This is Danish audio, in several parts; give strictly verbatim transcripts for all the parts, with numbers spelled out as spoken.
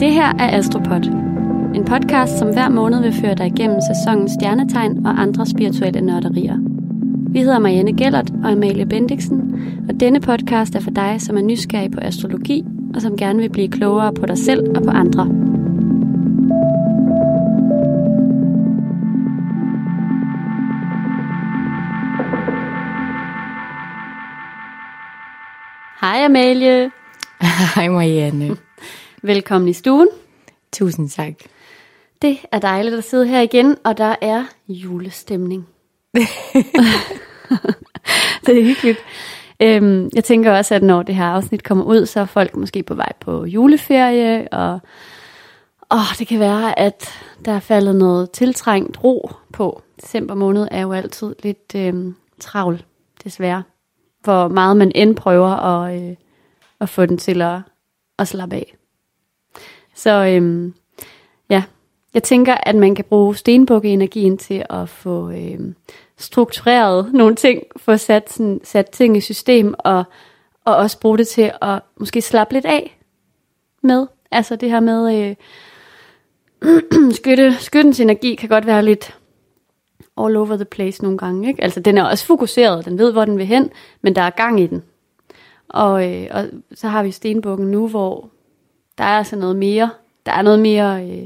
Det her er Astropod, en podcast, som hver måned vil føre dig igennem sæsonens stjernetegn og andre spirituelle nørderier. Vi hedder Marianne Gellert og Amalie Bendiksen, og denne podcast er for dig, som er nysgerrig på astrologi, og som gerne vil blive klogere på dig selv og på andre. Hej Amalie. Hej Marianne. Velkommen i stuen. Tusind tak. Det er dejligt at sidde her igen, og der er julestemning. Det er hyggeligt. Øhm, jeg tænker også, at når det her afsnit kommer ud, så er folk måske på vej på juleferie, og åh, det kan være, at der er faldet noget tiltrængt ro på. December måned er jo altid lidt øhm, travl, desværre. Hvor meget man end prøver at, øh, at få den til at, at slappe af. Så øhm, ja, jeg tænker, at man kan bruge stenbukke-energien til at få øhm, struktureret nogle ting, få sat, sådan, sat ting i system, og, og også bruge det til at måske slappe lidt af med. Altså det her med, øh, skytte, skyttens energi kan godt være lidt all over the place nogle gange, ikke? Altså den er også fokuseret, den ved, hvor den vil hen, men der er gang i den. Og, øh, og så har vi stenbukken nu, hvor der er altså noget mere, der er noget mere øh,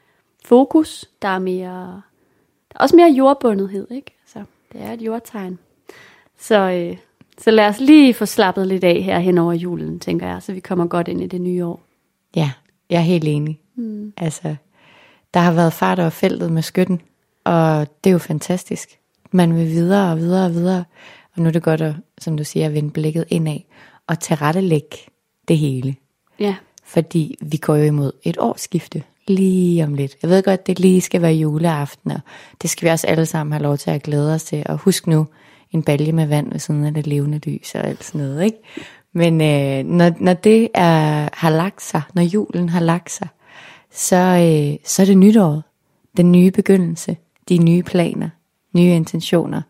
fokus, der er mere, der er også mere jordbundethed, ikke? Så det er et jordtegn. Så, øh, så lad os lige få slappet lidt af her hen over julen, tænker jeg, så vi kommer godt ind i det nye år. Ja, jeg er helt enig. Mm. Altså, der har været fart over feltet med skytten, og det er jo fantastisk. Man vil videre og videre og videre, og nu er det godt at, som du siger, at vende blikket indad og tilrettelægge det hele. Ja. Fordi vi går jo imod et årsskifte lige om lidt. Jeg ved godt, det lige skal være juleaften, og det skal vi også alle sammen have lov til at glæde os til. Og husk nu, en balje med vand ved siden af det levende lys og alt sådan noget, ikke? Men øh, når, når det er, har lagt sig, når julen har lagt sig, så, øh, så er det nytåret. Den nye begyndelse, de nye planer, nye intentioner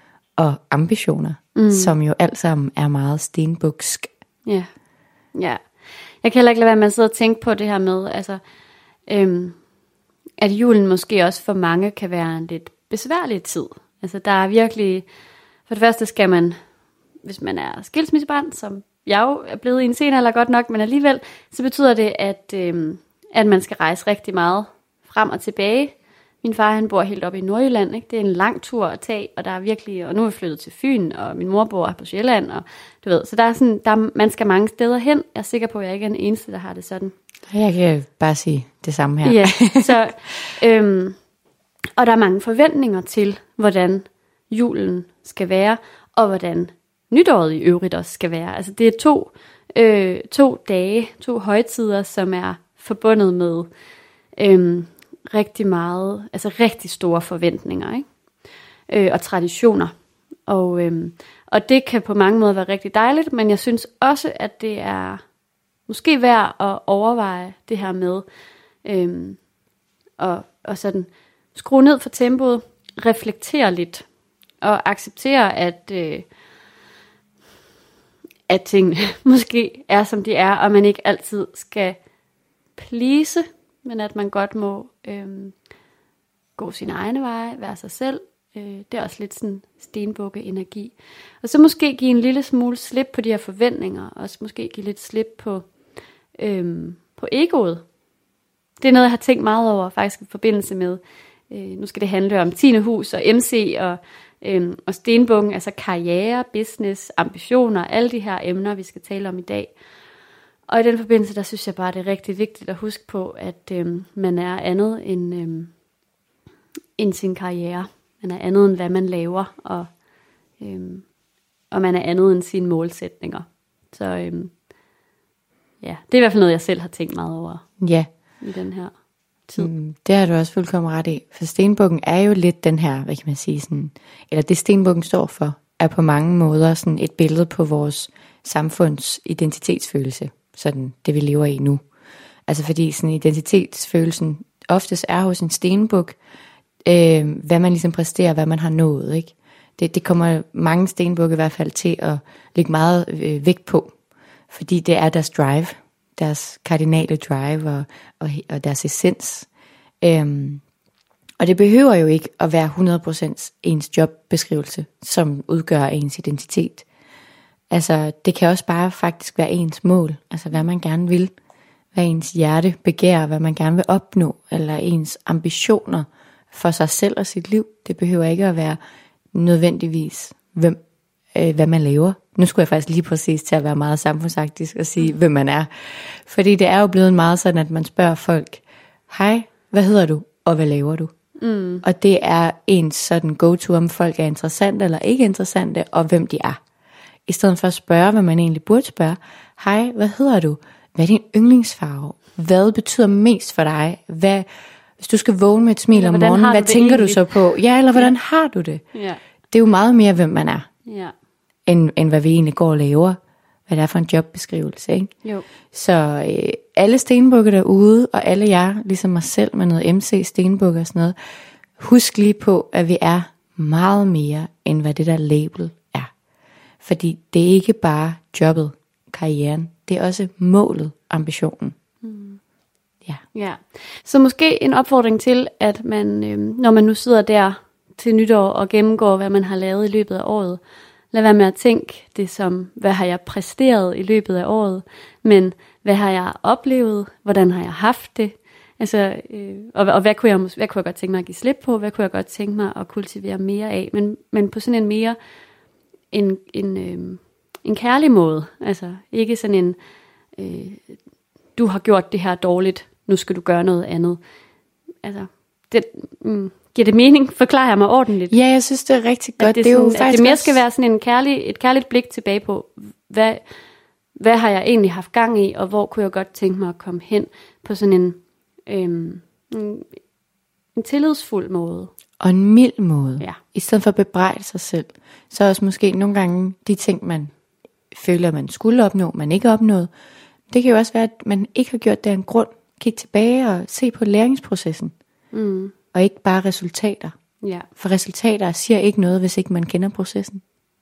og ambitioner, mm. som jo alt sammen er meget stenbuksk. Ja, ja. Jeg kan heller ikke lade være med at sidde og tænke på det her med, altså, øhm, at julen måske også for mange kan være en lidt besværlig tid. Altså der er virkelig, for det første skal man, hvis man er skilsmissebarn, som jeg jo er blevet i en sen alder godt nok, men alligevel, så betyder det, at, øhm, at man skal rejse rigtig meget frem og tilbage. Min far, han bor helt oppe i Nordjylland, ikke? Det er en lang tur at tage, og der er virkelig, og nu er jeg flyttet til Fyn, og min mor bor på Sjælland, og du ved, så der er sådan, der, man skal mange steder hen. Jeg er sikker på, at jeg ikke er den eneste, der har det sådan. Jeg kan bare sige det samme her. Ja, så, øhm, og der er mange forventninger til, hvordan julen skal være, og hvordan nytåret i øvrigt også skal være. Altså det er to, øh, to dage, to højtider, som er forbundet med øhm, rigtig meget, altså rigtig store forventninger, ikke? Øh, og traditioner. Og, øhm, og det kan på mange måder være rigtig dejligt, men jeg synes også, at det er måske værd at overveje det her med øhm, og, og sådan skrue ned for tempoet, reflektere lidt og acceptere, at øh, at tingene måske er, som de er, og man ikke altid skal please, men at man godt må øhm, gå sin egne veje, være sig selv. Øh, det er også lidt sådan stenbukke-energi. Og så måske give en lille smule slip på de her forventninger, og også måske give lidt slip på, øhm, på egoet. Det er noget, jeg har tænkt meget over, faktisk i forbindelse med, øh, nu skal det handle om tiende hus og M C og, øhm, og stenbukken, altså karriere, business, ambitioner, alle de her emner, vi skal tale om i dag. Og i den forbindelse, der synes jeg bare, det er rigtig vigtigt at huske på, at øhm, man er andet end, øhm, end sin karriere. Man er andet end, hvad man laver, og, øhm, og man er andet end sine målsætninger. Så øhm, ja, det er i hvert fald noget, jeg selv har tænkt meget over ja. i den her tid. Mm, det har du også fuldkommen ret i. For stenbukken er jo lidt den her, hvad kan man sige, sådan, eller det stenbukken står for, er på mange måder sådan et billede på vores samfunds identitetsfølelse. Sådan det vi lever i nu. Altså fordi sådan identitetsfølelsen oftest er hos en stenbuk, øh, hvad man ligesom præsterer, hvad man har nået, ikke? Det, det kommer mange stenbukke i hvert fald til at lægge meget øh, vægt på, fordi det er deres drive. deres kardinale drive og, og, og deres essens. Øhm, og det behøver jo ikke at være hundrede procent ens jobbeskrivelse, som udgør ens identitet. Altså, det kan også bare faktisk være ens mål, altså hvad man gerne vil, hvad ens hjerte begærer, hvad man gerne vil opnå, eller ens ambitioner for sig selv og sit liv. Det behøver ikke at være nødvendigvis, hvem, øh, hvad man laver. Nu skulle jeg faktisk lige præcis til at være meget samfundsagtisk og sige, hvem man er. Fordi det er jo blevet meget sådan, at man spørger folk, hej, hvad hedder du, og hvad laver du? Mm. Og det er ens sådan go-to, om folk er interessante eller ikke interessante, og hvem de er. I stedet for at spørge, hvad man egentlig burde spørge, hej, hvad hedder du? Hvad er din yndlingsfarve? Hvad betyder mest for dig? Hvad, hvis du skal vågne med et smil om morgenen, hvad tænker egentlig? Du så på? Ja, eller hvordan ja. har du det? Ja. Det er jo meget mere, hvem man er, ja. end, end hvad vi egentlig går og laver. Hvad det er for en jobbeskrivelse, ikke? Jo. Så øh, alle stenbukker derude, og alle jer, ligesom mig selv med noget M C stenbukker og sådan noget, husk lige på, at vi er meget mere, end hvad det der label er. Fordi det er ikke bare jobbet, karrieren, det er også målet, ambitionen. Mm. Ja. ja. Så måske en opfordring til, at man, øh, når man nu sidder der til nytår og gennemgår, hvad man har lavet i løbet af året, lad være med at tænke det som, hvad har jeg præsteret i løbet af året, men hvad har jeg oplevet, hvordan har jeg haft det, altså, øh, og, og hvad, kunne jeg, hvad kunne jeg godt tænke mig at give slip på, hvad kunne jeg godt tænke mig at kultivere mere af, men, men på sådan en mere, en, en, øh, en kærlig måde, altså ikke sådan en, øh, du har gjort det her dårligt, nu skal du gøre noget andet, altså, det, mm, giver det mening? Forklarer jeg mig ordentligt? Ja, jeg synes, det er rigtig godt. Det, det, er sådan, jo faktisk det mere skal være sådan en kærlig, et kærligt blik tilbage på, hvad, hvad har jeg egentlig haft gang i, og hvor kunne jeg godt tænke mig at komme hen på sådan en, øhm, en, en tillidsfuld måde. Og en mild måde. Ja. I stedet for at bebrejde sig selv. Så også måske nogle gange de ting, man føler, man skulle opnå, man ikke opnået. Det kan jo også være, at man ikke har gjort det af en grund. Kig tilbage og se på læringsprocessen. Mm. Og ikke bare resultater. Ja. For resultater siger ikke noget, hvis ikke man kender processen.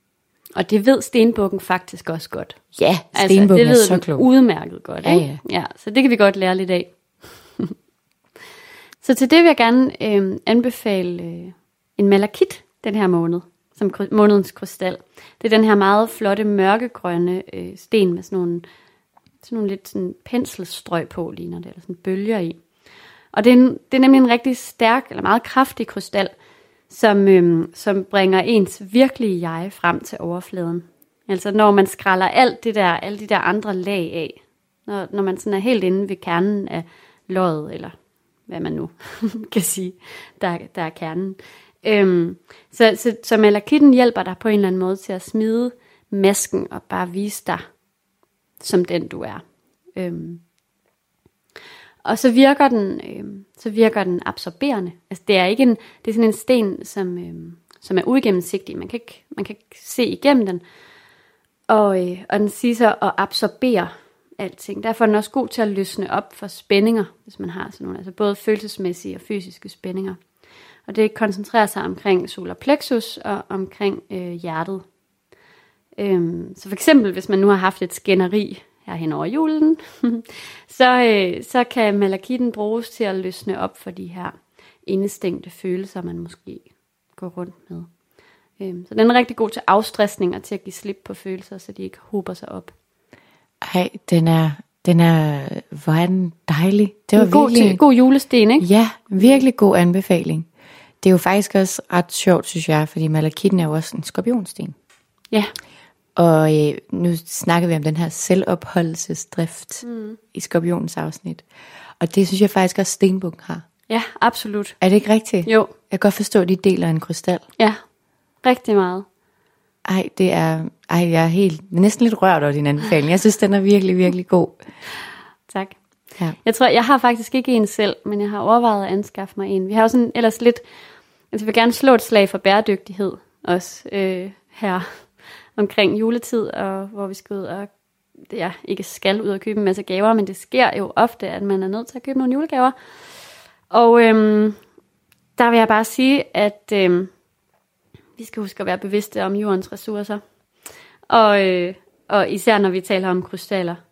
Og det ved stenbukken faktisk også godt. Ja, stenbukken altså, er så klog. Det ved den udmærket godt. Ja, ja. ja, så det kan vi godt lære lidt af. Så til det vil jeg gerne øh, anbefale øh, en malakit den her måned, som kry- månedens krystal. Det er den her meget flotte mørkegrønne øh, sten med sådan nogle, sådan nogle lidt sådan penselstrøg på, ligner det, eller sådan bølger i. Og det er, en, det er nemlig en rigtig stærk, eller meget kraftig krystal, som, øhm, som bringer ens virkelige jeg frem til overfladen. Altså når man skræller alt det der, alle de der andre lag af, når, når man sådan er helt inde ved kernen af løget, eller hvad man nu kan sige, der, der er kernen. Øhm, så, så, så malakitten hjælper dig på en eller anden måde til at smide masken og bare vise dig som den du er. Øhm, Og så virker den, øh, så virker den absorberende. Altså det er ikke en, det er sådan en sten, som, øh, som er uigennemsigtig. Man kan ikke, man kan ikke se igennem den. Og, øh, og den siger så at absorbere alting. Derfor er den også god til at løsne op for spændinger, hvis man har sådan nogle, altså både følelsesmæssige og fysiske spændinger. Og det koncentrerer sig omkring solar plexus og omkring øh, hjertet. Øhm, så for eksempel, hvis man nu har haft et skænderi her hen over julen, så, øh, så kan malakitten bruges til at løsne op for de her indestængte følelser, man måske går rundt med. Øhm, så den er rigtig god til afstressning og til at give slip på følelser, så de ikke hober sig op. Ej, den er, den er, hvor er den dejlig. Det var en god, virkelig, til, god julesten, ikke? Ja, virkelig god anbefaling. Det er jo faktisk også ret sjovt, synes jeg, fordi malakitten er jo også en skorpionsten. Ja. Og øh, nu snakker vi om den her selvopholdelsesdrift mm. i skorpionens afsnit. Og det synes jeg faktisk også stenbukken har. Ja, absolut. Er det ikke rigtigt? Jo. Jeg kan godt forstå, at de deler en krystal. Ja, rigtig meget. Ej, det er, ej, jeg er helt, næsten lidt rørt over din anbefaling. Jeg synes, den er virkelig, virkelig god. Tak. Ja. Jeg tror, jeg har faktisk ikke en selv, men jeg har overvejet at anskaffe mig en. Vi har jo sådan ellers lidt, altså vi vil gerne slå et slag for bæredygtighed også øh, her omkring juletid, og hvor vi skal ud og, ja, ikke skal ud og købe en masse gaver, men det sker jo ofte, at man er nødt til at købe nogle julegaver. Og øhm, der vil jeg bare sige, at øhm, vi skal huske at være bevidste om jordens ressourcer. Og, øh, og især når vi taler om krystaller.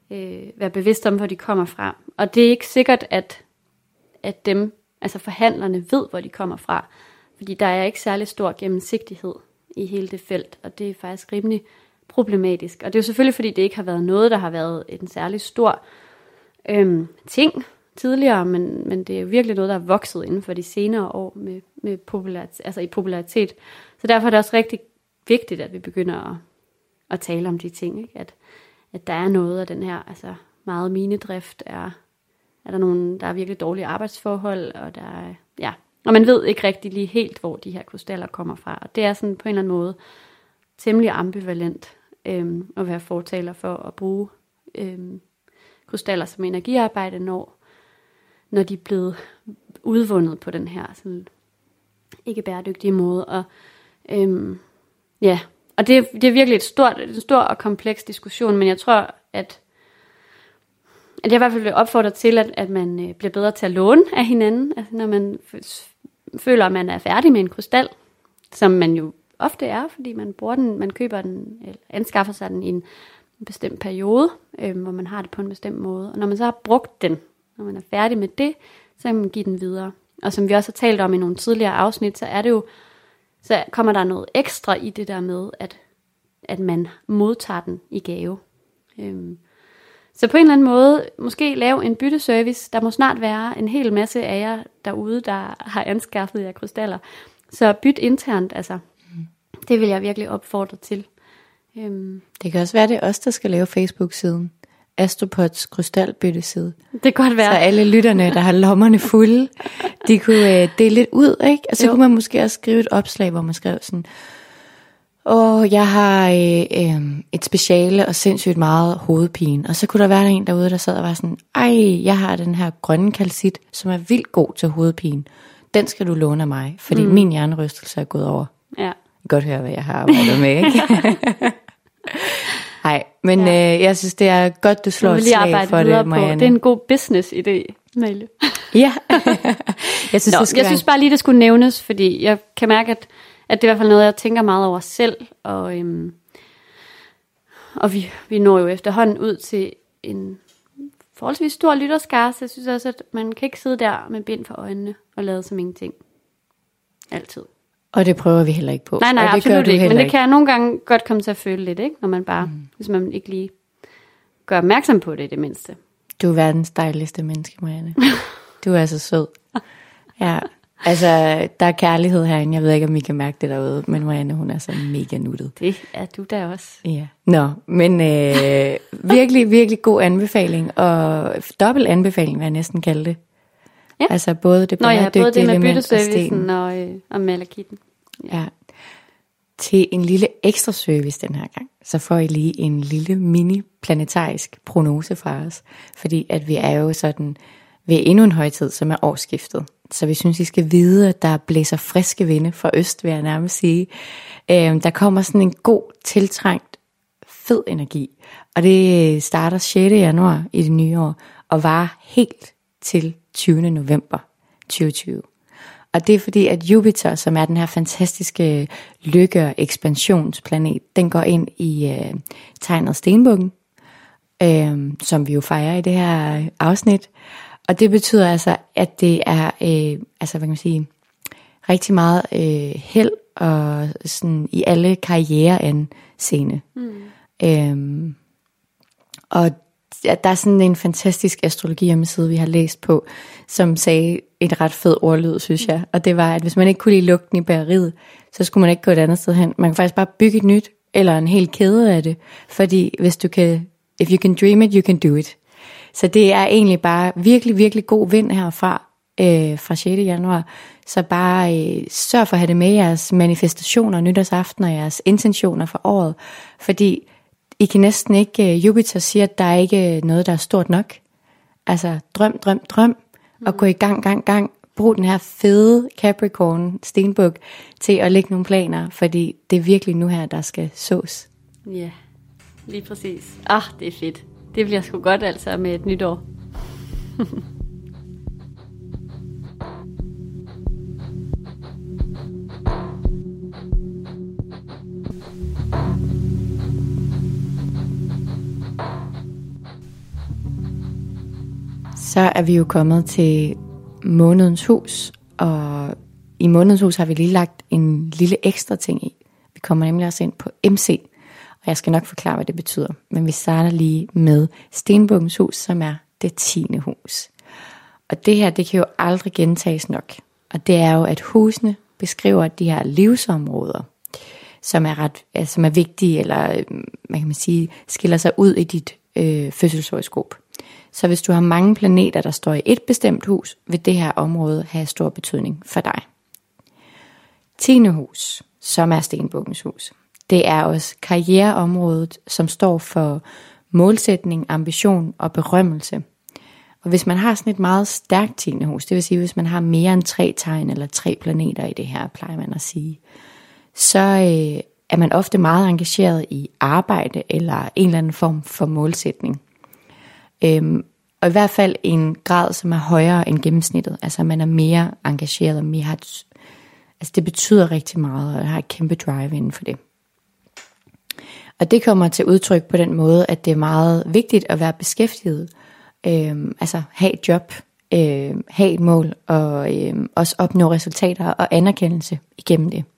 øh, være bevidst om, hvor de kommer fra. Og det er ikke sikkert, at, at dem, altså forhandlerne, ved, hvor de kommer fra. Fordi der er ikke særlig stor gennemsigtighed i hele det felt, og det er faktisk rimelig problematisk. Og det er jo selvfølgelig, fordi det ikke har været noget, der har været en særlig stor øhm, ting tidligere, men, men det er jo virkelig noget, der er vokset inden for de senere år med, med popularitet, altså i popularitet. Så derfor er det også rigtig vigtigt, at vi begynder at, at tale om de ting, ikke? At, at der er noget af den her, altså meget minedrift, er, er der nogen, der er virkelig dårlige arbejdsforhold, og der er, ja, og man ved ikke rigtig lige helt, hvor de her krystaller kommer fra. Og det er sådan på en eller anden måde temmelig ambivalent øhm, at være fortaler for at bruge øhm, krystaller som energiarbejde, når, når de er blevet udvundet på den her sådan, ikke bæredygtige måde. Og, øhm, ja. og det, det er virkelig et stort, en stor og kompleks diskussion, men jeg tror, at at jeg i hvert fald vil opfordre til, at, at man øh, bliver bedre til at låne af hinanden. Altså når man f- føler, at man er færdig med en krystal, som man jo ofte er, fordi man bruger den, man køber den, eller anskaffer sig den i en, en bestemt periode, øh, hvor man har det på en bestemt måde. Og når man så har brugt den, når man er færdig med det, så kan man give den videre. Og som vi også har talt om i nogle tidligere afsnit, så er det jo, så kommer der noget ekstra i det der med, at, at man modtager den i gave. Øh, Så på en eller anden måde, måske lave en bytteservice. Der må snart være en hel masse af jer derude, der har anskaffet jer krystaller. Så byt internt, altså. Mm. Det vil jeg virkelig opfordre til. Øhm. Det kan også være, det er os, der skal lave Facebook-siden. Astropods krystalbytteside. Det kan godt være. Så alle lytterne, der har lommerne fulde, de kunne øh, dele lidt ud, ikke? Og så jo. Kunne man måske også skrive et opslag, hvor man skrev sådan: Og jeg har øh, øh, et speciale og sindssygt meget hovedpine. Og så kunne der være en derude, der sad og var sådan: Ej, jeg har den her grønne kalcit, som er vildt god til hovedpine. Den skal du låne af mig, fordi mm. min hjernerystelse er gået over. Ja. Jeg kan godt høre, hvad jeg har arbejdet med, ikke? Nej, men ja. øh, jeg synes, det er godt, du slår et slag for det, Marianne. Det er en god business-idé, Maile. Ja. jeg synes, Nå, det skal jeg være... synes bare lige, det skulle nævnes, fordi jeg kan mærke, at At det er i hvert fald noget, jeg tænker meget over selv. Og, øhm, og vi, vi når jo efterhånden ud til en forholdsvis stor lytterskare, så jeg synes også, at man kan ikke sidde der med bind for øjnene og lade som ingenting. Altid. Og det prøver vi heller ikke på. Nej, nej, og det absolut ikke. Men det ikke. kan jeg nogle gange godt komme til at føle lidt, ikke? Når man bare, mm. hvis man ikke lige gør opmærksom på det i det mindste. Du er verdens dejligste menneske, Marianne. Du er så sød. Ja. Altså, der er kærlighed herinde. Jeg ved ikke, om I kan mærke det derude, men Marianne, hun er så mega nuttet. Det er du da også. Ja. Nå, men øh, virkelig, virkelig god anbefaling, og dobbelt anbefaling, vil jeg næsten kalde det. Ja. Altså både det bæredygtige element og sten. Nå ja, både det med bytteservicen og, øh, og malakitten. Ja. ja. Til en lille ekstra service den her gang, så får I lige en lille mini-planetarisk prognose fra os. Fordi at vi er jo sådan ved endnu en højtid, som er årsskiftet. Så vi synes, I skal vide, at der blæser friske vinde fra øst, vil jeg nærmest sige. Øhm, der kommer sådan en god, tiltrængt, fed energi. Og det starter sjette januar i det nye år, og varer helt til tyvende november tyve tyve. Og det er fordi, at Jupiter, som er den her fantastiske lykke- og ekspansionsplanet, den går ind i øh, tegnet Stenbukken, øh, som vi jo fejrer i det her afsnit. Og det betyder altså, at det er øh, altså, hvad kan man sige, rigtig meget øh, held og sådan i alle karriereanseende. Mm. Øhm, og der er sådan en fantastisk astrologi hjemmeside, vi har læst på, som sagde et ret fed ordlyd, synes jeg. Og det var, at hvis man ikke kunne lide lugten i bageriet, så skulle man ikke gå et andet sted hen. Man kan faktisk bare bygge et nyt, eller en hel kæde af det. Fordi hvis du kan, if you can dream it, you can do it. Så det er egentlig bare virkelig, virkelig god vind herfra, øh, fra sjette januar. Så bare øh, sørg for at have det med jeres manifestationer, nytårsaften og jeres intentioner for året. Fordi I kan næsten ikke, øh, Jupiter siger, at der er ikke noget, der er stort nok. Altså drøm, drøm, drøm, mm. og gå i gang, gang, gang. Brug den her fede Capricorn stenbuk til at lægge nogle planer, fordi det er virkelig nu her, der skal sås. Ja, lige præcis. Ah, det er fedt. Det bliver sgu godt altså med et nyt år. så er vi jo kommet til månedens hus, og i månedens hus har vi lige lagt en lille ekstra ting i. Vi kommer nemlig også ind på M C, og jeg skal nok forklare, hvad det betyder. Men vi starter lige med Stenbukkens hus, som er det tiende hus. Og det her, det kan jo aldrig gentages nok. Og det er jo, at husene beskriver de her livsområder, som er ret, altså, som er vigtige, eller man kan man sige, skiller sig ud i dit øh, fødselshoroskop. Så hvis du har mange planeter, der står i et bestemt hus, vil det her område have stor betydning for dig. Tiende hus, som er Stenbukkens hus, det er også karriereområdet, som står for målsætning, ambition og berømmelse. Og hvis man har sådan et meget stærkt tiende hus, det vil sige, hvis man har mere end tre tegn eller tre planeter i det her, plejer man at sige, så øh, er man ofte meget engageret i arbejde eller en eller anden form for målsætning. Øhm, og i hvert fald en grad, som er højere end gennemsnittet. Altså man er mere engageret og mere har et, altså det betyder rigtig meget, og har et kæmpe drive inden for det. Og det kommer til udtryk på den måde, at det er meget vigtigt at være beskæftiget. Øhm, altså have et job, øhm, have et mål, og øhm, også opnå resultater og anerkendelse igennem det.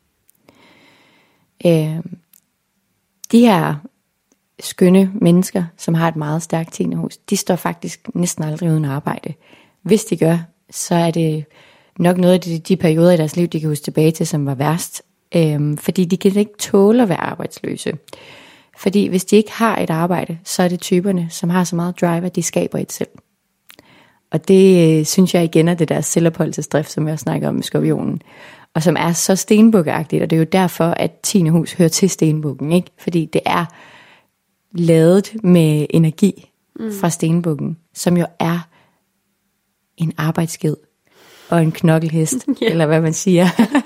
Øhm, de her skønne mennesker, som har et meget stærkt tiende hus, de står faktisk næsten aldrig uden arbejde. Hvis de gør, så er det nok noget af de, de perioder i deres liv, de kan huske tilbage til, som var værst. Øhm, fordi de kan ikke tåle at være arbejdsløse. Fordi hvis de ikke har et arbejde, så er det typerne, som har så meget drive, at de skaber et selv. Og det øh, synes jeg igen er det der selvopholdelsesdrift, som jeg snakker om med skorpionen. Og som er så stenbukkeagtigt, og det er jo derfor, at tiende hus hører til stenbukken, ikke? Fordi det er ladet med energi mm. fra stenbukken, som jo er en arbejdsged og en knokkelhest, yeah. eller hvad man siger.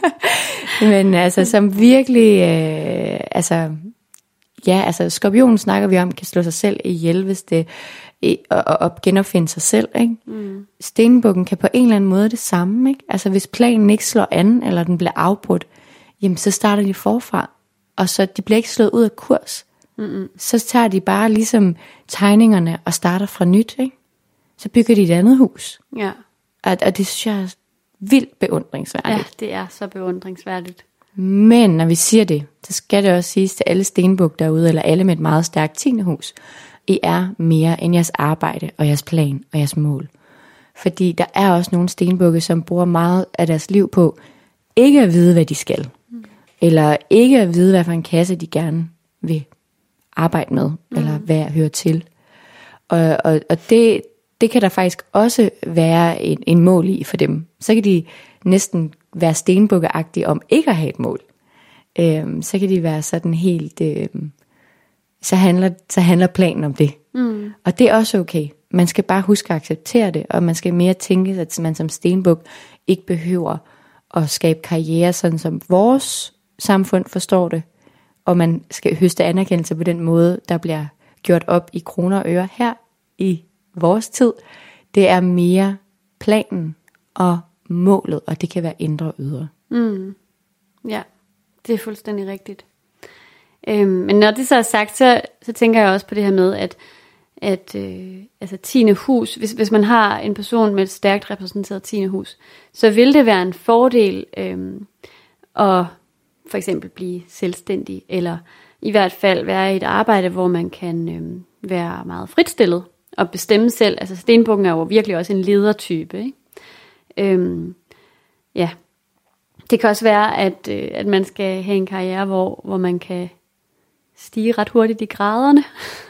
Men altså, som virkelig, øh, altså, ja, altså skorpionen snakker vi om, kan slå sig selv ihjel, hvis det, og, og genopfinde sig selv, ikke? Mm. Stenbukken kan på en eller anden måde det samme, ikke? Altså hvis planen ikke slår an, eller den bliver afbrudt, jamen så starter de forfra, og så de bliver ikke slået ud af kurs. Mm-mm. Så tager de bare ligesom tegningerne og starter fra nyt, ikke? Så bygger de et andet hus. Ja. Og, og det synes jeg er vildt beundringsværdigt. Ja, det er så beundringsværdigt. Men når vi siger det, så skal det også siges til alle stenbuk derude, eller alle med et meget stærkt tiende hus. I er mere end jeres arbejde og jeres plan og jeres mål. Fordi der er også nogle stenbukke, som bruger meget af deres liv på ikke at vide, hvad de skal. Mm. Eller ikke at vide, hvad for en kasse de gerne vil arbejde med, mm. eller hvad hører til. Og, og, og det, det kan der faktisk også være en, en mål i for dem. Så kan de næsten være stenbukkeagtige om ikke at have et mål. Øhm, så kan de være sådan helt, øhm, så, handler, så handler planen om det. Mm. Og det er også okay. Man skal bare huske at acceptere det, og man skal mere tænke, at man som stenbuk ikke behøver at skabe karriere, sådan som vores samfund forstår det, og man skal høste anerkendelse på den måde, der bliver gjort op i kroner og øre her i vores tid. Det er mere planen og målet, og det kan være indre og ydre. Mm. Ja, det er fuldstændig rigtigt. Øhm, men når det så er sagt, så, så tænker jeg også på det her med, at, at øh, altså tiende hus, hvis, hvis man har en person med et stærkt repræsenteret tiende hus, så vil det være en fordel øh, at for eksempel blive selvstændig, eller i hvert fald være i et arbejde, hvor man kan øh, være meget fritstillet og bestemme selv. Altså stenbukken er jo virkelig også en ledertype, ikke? Øhm, ja, det kan også være, at, øh, at man skal have en karriere, hvor, hvor man kan stige ret hurtigt i graderne,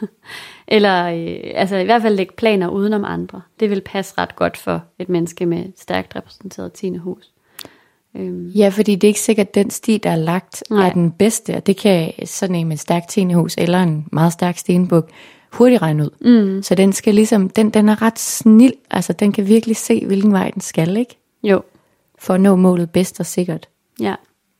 eller øh, altså i hvert fald lægge planer udenom andre. Det vil passe ret godt for et menneske med et stærkt repræsenteret tiende hus. Øhm. Ja, fordi det er ikke sikkert, at den sti, der er lagt, Nej. er den bedste, og det kan sådan en med et stærkt tiende hus, eller en meget stærk stenbuk, hurtigt regne ud. Mm. Så den skal ligesom, den, den er ret snil, altså den kan virkelig se, hvilken vej den skal, ikke? Jo. For at nå målet bedst og sikkert. Ja.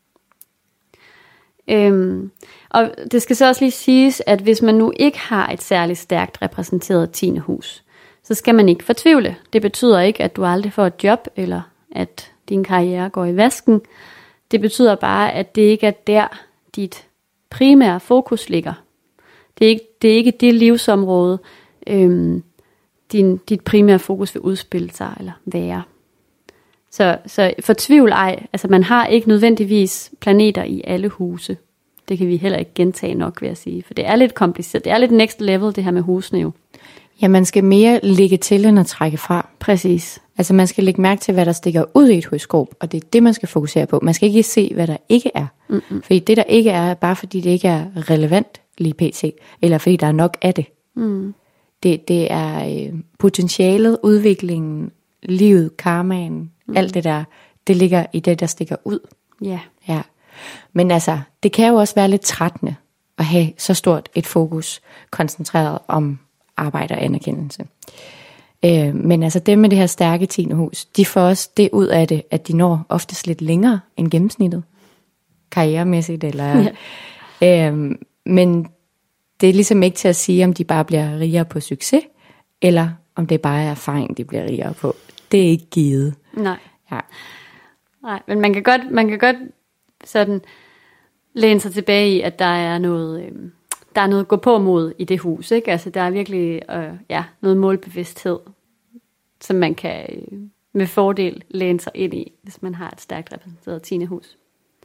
Øhm, og det skal så også lige siges, at hvis man nu ikke har et særligt stærkt repræsenteret tiende hus, så skal man ikke fortvivle. Det betyder ikke, at du aldrig får et job, eller at din karriere går i vasken. Det betyder bare, at det ikke er der, dit primære fokus ligger. Det er ikke det, er ikke det livsområde, øhm, din, dit primære fokus vil udspille sig eller være. Så, så fortvivl ej, altså man har ikke nødvendigvis planeter i alle huse. Det kan vi heller ikke gentage nok, vil jeg sige. For det er lidt kompliceret. Det er lidt next level, det her med husene jo. Ja, man skal mere lægge til, end at trække fra. Præcis. Altså man skal lægge mærke til, hvad der stikker ud i et horoskop, og det er det, man skal fokusere på. Man skal ikke se, hvad der ikke er. Mm-mm. Fordi det, der ikke er, er bare fordi det ikke er relevant lige pt. Eller fordi der er nok af det. Mm. Det, det er øh, potentialet, udviklingen, livet, karmaen, mm. alt det der, det ligger i det, der stikker ud. Yeah. Ja. Men altså, det kan jo også være lidt trættende at have så stort et fokus koncentreret om arbejde og anerkendelse. Øh, men altså dem med det her stærke tiende hus, de får også det ud af det, at de når oftest lidt længere end gennemsnittet. Karrieremæssigt eller... Ja. Øh, men det er ligesom ikke til at sige, om de bare bliver rigere på succes, eller om det bare er erfaring, de bliver rigere på. Det er ikke givet. Nej. Ja. Nej, men man kan godt, man kan godt sådan læne sig tilbage i, at der er noget, øh, der er noget gå på mod i det hus, ikke? Altså der er virkelig øh, ja, noget målbevidsthed, som man kan øh, med fordel læne sig ind i, hvis man har et stærkt repræsenteret tiende hus.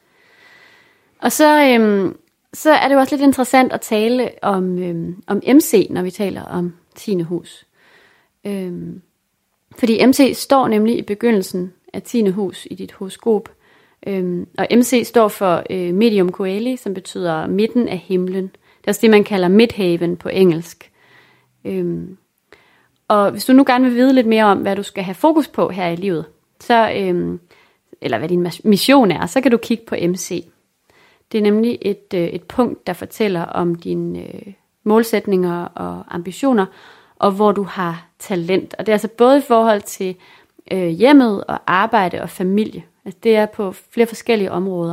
Og så, øh, så er det jo også lidt interessant at tale om, øh, om M C, når vi taler om tiende hus. Øh, fordi M C står nemlig i begyndelsen af tiende hus i dit horoskop. Øhm, og M C står for øh, Medium Coeli, som betyder midten af himlen. Det er også det, man kalder Midhaven på engelsk. Øhm, og hvis du nu gerne vil vide lidt mere om, hvad du skal have fokus på her i livet, så, øhm, eller hvad din mission er, så kan du kigge på M C. Det er nemlig et, øh, et punkt, der fortæller om dine øh, målsætninger og ambitioner, og hvor du har talent. Og det er altså både i forhold til øh, hjemmet og arbejde og familie. Altså det er på flere forskellige områder.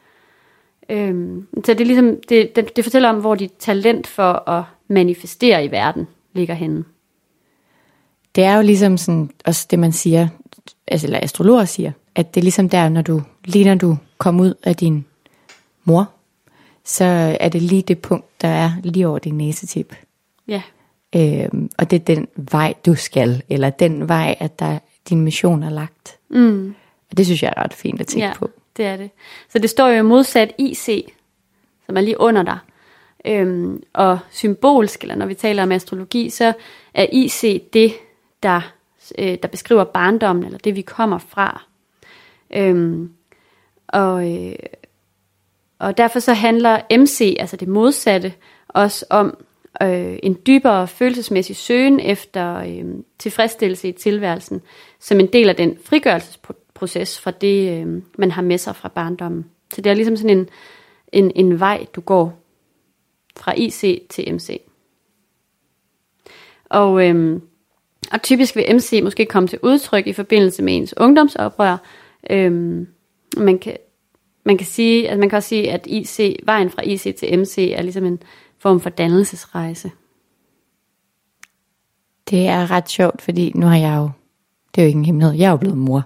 Øhm, så det, er ligesom, det, det, det fortæller om, hvor dit talent for at manifestere i verden ligger henne. Det er jo ligesom sådan, også det man siger, altså, eller astrologer siger, at det er ligesom der, når du, lige når du kommer ud af din mor, så er det lige det punkt, der er lige over din næsetip. Ja. Øhm, og det er den vej, du skal, eller den vej, at der, din mission er lagt. Mm. Og det synes jeg er ret fint at tænke ja, på. Det er det. Så det står jo modsat I C, som er lige under dig. Øhm, og symbolsk, eller når vi taler om astrologi, så er I C det, der, øh, der beskriver barndommen, eller det vi kommer fra. Øhm, og, øh, og derfor så handler M C, altså det modsatte, også om øh, en dybere følelsesmæssig søgen efter øh, tilfredsstillelse i tilværelsen, som en del af den frigørelsesproces fra det, øh, man har med sig fra barndommen. Så det er ligesom sådan en, en, en vej, du går fra I C til M C. Og, øh, og typisk vil M C måske komme til udtryk i forbindelse med ens ungdomsoprør. Øh, man kan man kan sige, at man kan også sige, at I C, vejen fra I C til M C er ligesom en form for dannelsesrejse. Det er ret sjovt, fordi nu har jeg jo, det er jo ikke en hemmelighed, jeg er jo blevet mor.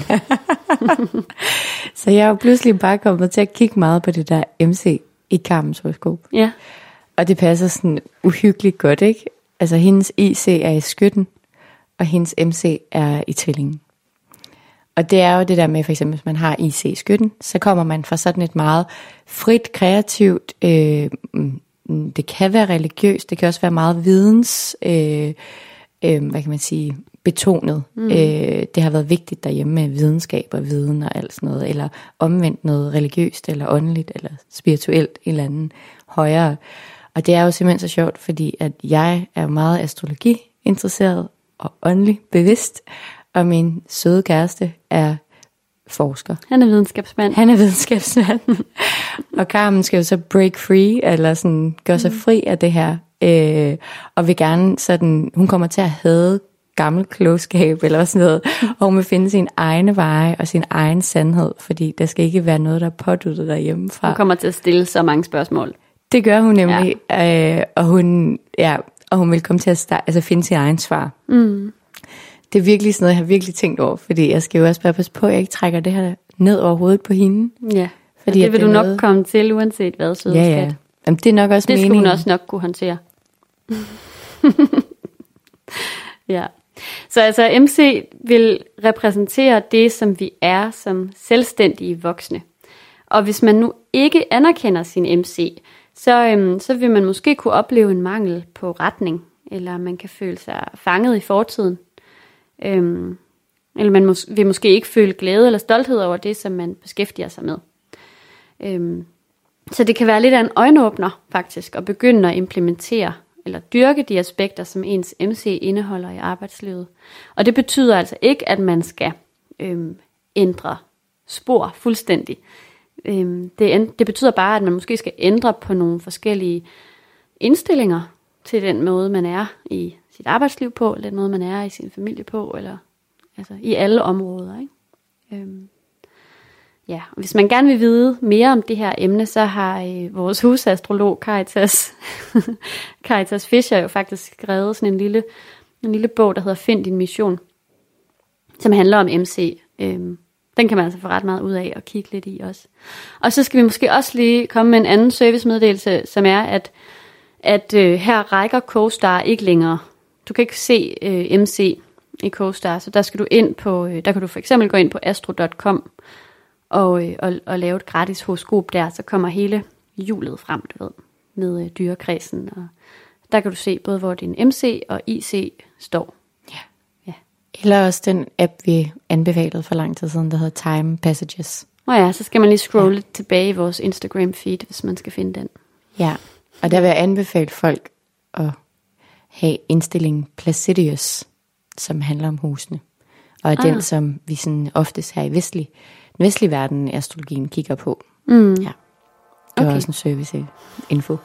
Så jeg er jo pludselig bare kommet til at kigge meget på det der M C i Carmens horoskop. Ja. Og det passer sådan uhyggeligt godt, ikke? Altså hendes I C er i Skytten, og hendes M C er i Tvillingen. Og det er jo det der med, for eksempel, hvis man har I C i Skytten, så kommer man fra sådan et meget frit, kreativt, øh, det kan være religiøst, det kan også være meget videns, øh, øh, hvad kan man sige, betonet. Mm. Øh, det har været vigtigt derhjemme med videnskab og viden og alt sådan noget, eller omvendt noget religiøst, eller åndeligt, eller spirituelt, en eller anden højere. Og det er jo simpelthen så sjovt, fordi at jeg er meget astrologi-interesseret og åndelig bevidst, og min søde kæreste er forsker. Han er videnskabsmand. Han er videnskabsmand. Og Carmen skal jo så break free, eller sådan gøre sig fri af det her. Øh, og vil gerne sådan, hun kommer til at hade gammel klogskab, eller sådan noget. Og hun vil finde sin egne veje, og sin egen sandhed, fordi der skal ikke være noget, der er påduttet derhjemmefra. Hun kommer til at stille så mange spørgsmål. Det gør hun nemlig. Ja. Øh, og, hun, ja, og hun vil komme til at start, altså finde sin egen svar. Mm. Det er virkelig sådan noget, jeg har virkelig tænkt over, fordi jeg skal jo også bare passe på, at jeg ikke trækker det her ned over hovedet på hende. Ja, fordi det vil det du nok noget... komme til, uanset hvad, søde ja, ja. skat. Jamen, det er nok også det meningen. Det skulle hun også nok kunne håndtere. Ja. Så altså M C vil repræsentere det, som vi er som selvstændige voksne. Og hvis man nu ikke anerkender sin M C, så, øhm, så vil man måske kunne opleve en mangel på retning, eller man kan føle sig fanget i fortiden. Øhm, eller man mås- vil måske ikke føle glæde eller stolthed over det, som man beskæftiger sig med. Øhm, så det kan være lidt af en øjenåbner faktisk, at begynde at implementere eller dyrke de aspekter, som ens M C indeholder i arbejdslivet. Og det betyder altså ikke, at man skal øhm, ændre spor fuldstændig. Øhm, det, det betyder bare, at man måske skal ændre på nogle forskellige indstillinger til den måde, man er i sit arbejdsliv på, eller den måde, man er i sin familie på, eller altså i alle områder. Ikke? Øhm, ja, og hvis man gerne vil vide mere om det her emne, så har øh, vores husastrolog Caritas, Caritas Fischer jo faktisk skrevet sådan en lille, en lille bog, der hedder Find din mission, som handler om M C. Øhm, den kan man altså få ret meget ud af og kigge lidt i også. Og så skal vi måske også lige komme med en anden servicemeddelelse, som er, at, at øh, her rækker CoStar ikke længere. Du kan ikke se øh, M C i CoStar, så der skal du ind på, øh, der kan du for eksempel gå ind på astro punktum com og, øh, og, og lave et gratis horoskop der, så kommer hele hjulet frem, du ved, med øh, dyrekredsen. Og der kan du se både, hvor din M C og I C står. Ja. Ja. Eller også den app, vi anbefalede for lang tid siden, der hedder Time Passages. Og ja, så skal man lige scrolle ja. tilbage i vores Instagram feed, hvis man skal finde den. Ja, og der vil jeg anbefale folk at have indstillingen Placidius, som handler om husene. Og er ah. den, som vi sådan oftest her i vestlig, den vestlige verden, astrologien kigger på. Mm. Ja. Det var Okay. også en service-info.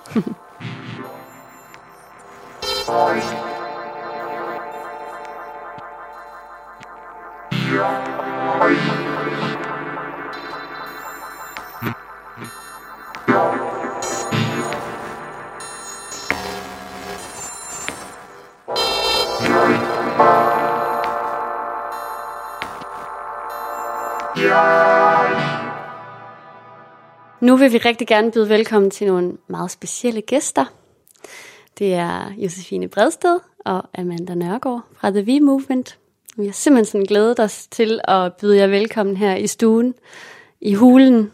Nu vil vi rigtig gerne byde velkommen til nogle meget specielle gæster. Det er Josefine Bredsted og Amanda Nørgaard fra The V Movement. Vi har simpelthen sådan glædet os til at byde jer velkommen her i stuen, i hulen.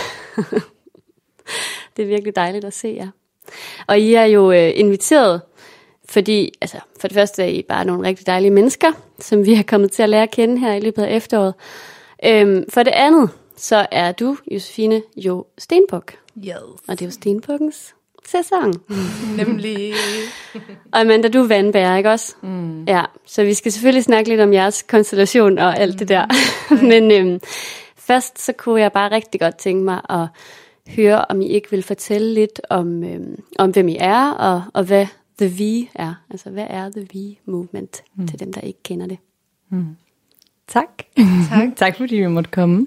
Det er virkelig dejligt at se jer. Og I er jo øh, inviteret, fordi altså, for det første er I bare nogle rigtig dejlige mennesker, som vi har kommet til at lære at kende her i løbet af efteråret. Øhm, for det andet, så er du, Josefine, jo stenbuk. Yes. Og det er jo stenbukkens sæson. Nemlig. Og Amanda, du er vandbærer, ikke også? Mm. Ja, så vi skal selvfølgelig snakke lidt om jeres konstellation og alt mm. det der. Men øhm, først så kunne jeg bare rigtig godt tænke mig at høre, om I ikke vil fortælle lidt om, øhm, om hvem I er, og, og hvad The V er. Altså, hvad er The V Movement, mm. til dem, der ikke kender det? Mm. Tak. Tak. Tak fordi vi måtte komme.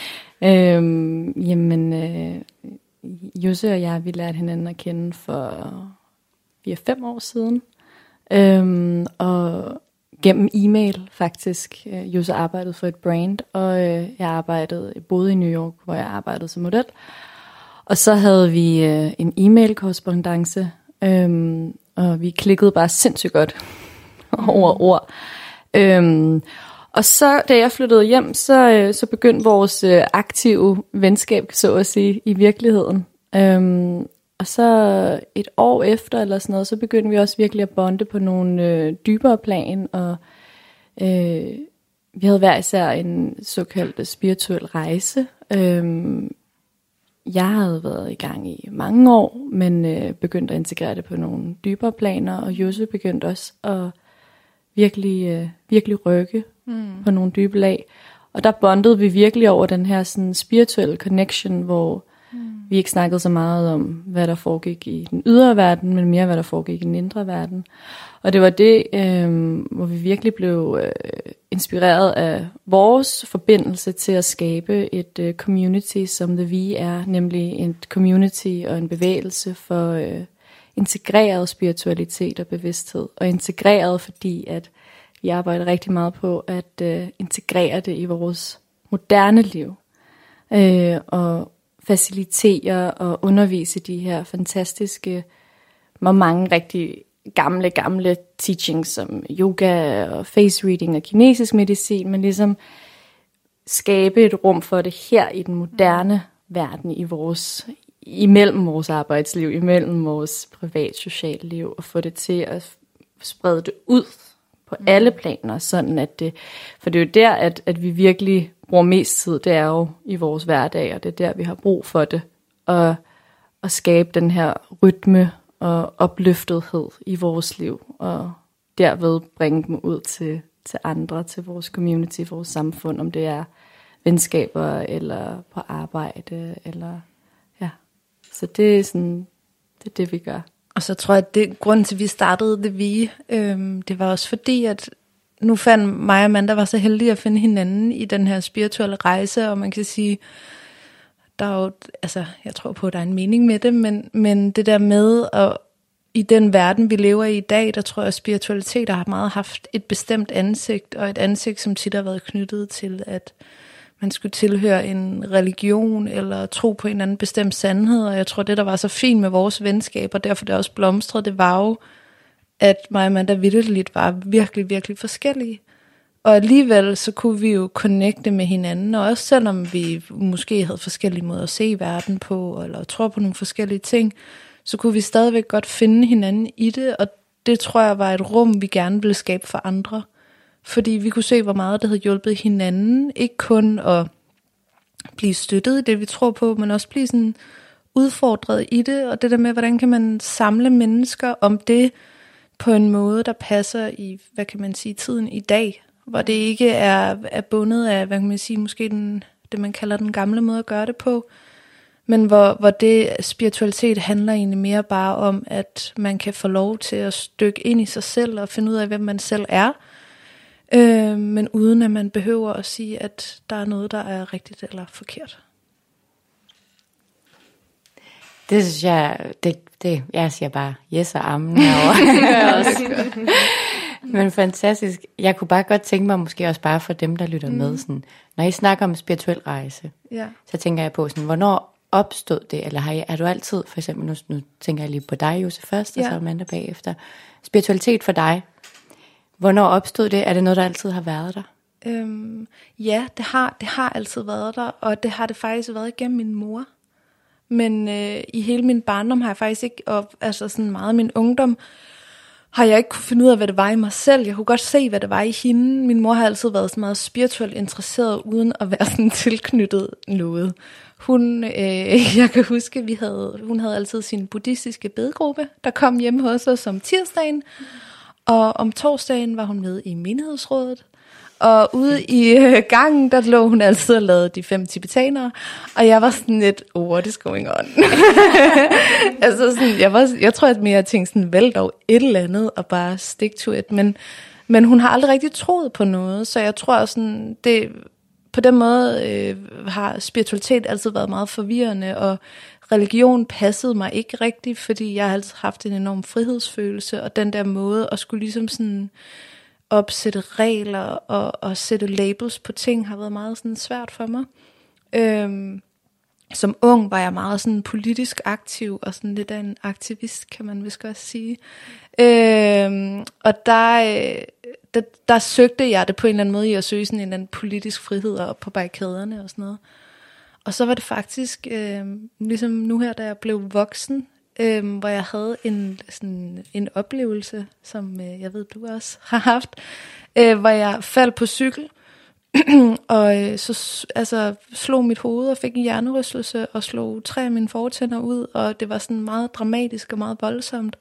Øhm, jamen, øh, Josse og jeg, vi lærte hinanden at kende for fire fem år siden. Øhm, og gennem e-mail faktisk. Josse arbejdede for et brand, og øh, jeg arbejdede, jeg boede i New York, hvor jeg arbejdede som model. Og så havde vi øh, en e-mail-korrespondance, øhm, og vi klikkede bare sindssygt godt over ord. Øhm, Og så, da jeg flyttede hjem, så, så begyndte vores aktive venskab, så at sige, i virkeligheden. Øhm, og så et år efter, eller sådan noget, så begyndte vi også virkelig at bonde på nogle øh, dybere plan, og øh, vi havde hver især en såkaldt spirituel rejse. Øhm, jeg havde været i gang i mange år, men øh, begyndte at integrere det på nogle dybere planer, og Josse begyndte også at virkelig, øh, virkelig rykke mm. på nogle dybe lag. Og der bondede vi virkelig over den her sådan, spirituelle connection, hvor mm. vi ikke snakkede så meget om, hvad der foregik i den ydre verden, men mere, hvad der foregik i den indre verden. Og det var det, øh, hvor vi virkelig blev øh, inspireret af vores forbindelse til at skabe et øh, community, som The V er, nemlig et community og en bevægelse for øh, integreret spiritualitet og bevidsthed. Og integreret, fordi at vi arbejder rigtig meget på at øh, integrere det i vores moderne liv. Øh, og facilitere og undervise de her fantastiske, og mange rigtig gamle, gamle teachings som yoga og face reading og kinesisk medicin, men ligesom skabe et rum for det her i den moderne verden, i vores, imellem vores arbejdsliv, imellem vores privat sociale liv, og få det til at sprede det ud på alle planer, sådan at det, for det er jo der, at, at vi virkelig bruger mest tid, det er jo i vores hverdag, og det er der, vi har brug for det, og at skabe den her rytme og opløftethed i vores liv, og derved bringe dem ud til, til andre, til vores community, vores samfund, om det er venskaber, eller på arbejde, eller ja. Så det er sådan, det er det, vi gør. Og så tror jeg, at det grunden til, at vi startede det vi, øhm, det var også fordi, at nu fandt mig og Amanda var så heldige at finde hinanden i den her spirituelle rejse, og man kan sige, der er jo, altså, jeg tror på, at der er en mening med det, men, men det der med, at i den verden, vi lever i i dag, der tror jeg, at spiritualitet har meget haft et bestemt ansigt, og et ansigt, som tit har været knyttet til, at man skulle tilhøre en religion, eller tro på en eller anden bestemt sandhed, og jeg tror, det, der var så fint med vores venskab, og derfor det også blomstrede, det var jo, at mig og Amanda vitterligt var virkelig, virkelig forskellige. Og alligevel så kunne vi jo connecte med hinanden, og også selvom vi måske havde forskellige måder at se verden på, eller tror på nogle forskellige ting, så kunne vi stadigvæk godt finde hinanden i det, og det tror jeg var et rum, vi gerne ville skabe for andre. Fordi vi kunne se, hvor meget det havde hjulpet hinanden, ikke kun at blive støttet i det, vi tror på, men også blive sådan udfordret i det, og det der med, hvordan kan man samle mennesker om det på en måde, der passer i, hvad kan man sige, tiden i dag, hvor det ikke er, er bundet af, hvad kan man sige, måske den, det man kalder den gamle måde at gøre det på, men hvor, hvor det spiritualitet handler egentlig mere bare om, at man kan få lov til at stykke ind i sig selv og finde ud af, hvem man selv er, øh, men uden at man behøver at sige, at der er noget, der er rigtigt eller forkert. Det synes jeg, det, det, jeg siger bare yes og amen herovre. Men fantastisk. Jeg kunne bare godt tænke mig, måske også bare for dem, der lytter mm. med, sådan, når I snakker om spirituel rejse, ja. så tænker jeg på, sådan, hvornår opstod det, eller har, I, har du altid, for eksempel, nu, nu tænker jeg lige på dig, Jose, først, og ja. så Amanda bagefter. Spiritualitet for dig, hvornår opstod det? Er det noget, der altid har været der? Øhm, ja, det har, det har altid været der, og det har det faktisk været igennem min mor. Men øh, i hele min barndom har jeg faktisk ikke, og altså sådan meget af min ungdom, har jeg ikke kunne finde ud af, hvad det var i mig selv. Jeg kunne godt se, hvad det var i hende. Min mor har altid været så meget spirituelt interesseret, uden at være sådan tilknyttet noget. Hun, øh, jeg kan huske, vi havde, hun havde altid sin buddhistiske bedegruppe, der kom hjem hos os om tirsdagen. Og om torsdagen var hun med i menighedsrådet. Og ude i øh, gangen, der lå hun altid og lavede de fem tibetanere. Og jeg var sådan lidt, oh, what is going on? altså sådan, jeg, var, jeg tror, at mere tænkte sådan, vel dog et eller andet, og bare stick to it. Men, men hun har aldrig rigtig troet på noget, så jeg tror sådan, det, på den måde øh, har spiritualitet altid været meget forvirrende, og religion passede mig ikke rigtigt, fordi jeg har altid haft en enorm frihedsfølelse, og den der måde at skulle ligesom sådan opsætte regler og, og sætte labels på ting har været meget sådan svært for mig. Øhm, som ung var jeg meget sådan politisk aktiv og sådan lidt af en aktivist, kan man vist godt sige. Øhm, og der, der, der søgte jeg det på en eller anden måde i at søge sådan en eller anden politisk frihed op på barrikaderne og sådan noget. Og så var det faktisk øh, ligesom nu her, da jeg blev voksen, Øhm, hvor jeg havde en, sådan, en oplevelse, som øh, jeg ved, du også har haft, øh, hvor jeg faldt på cykel, og øh, så altså, slog mit hoved og fik en hjernerystelse, og slog tre af mine fortænder ud, og det var sådan meget dramatisk og meget voldsomt.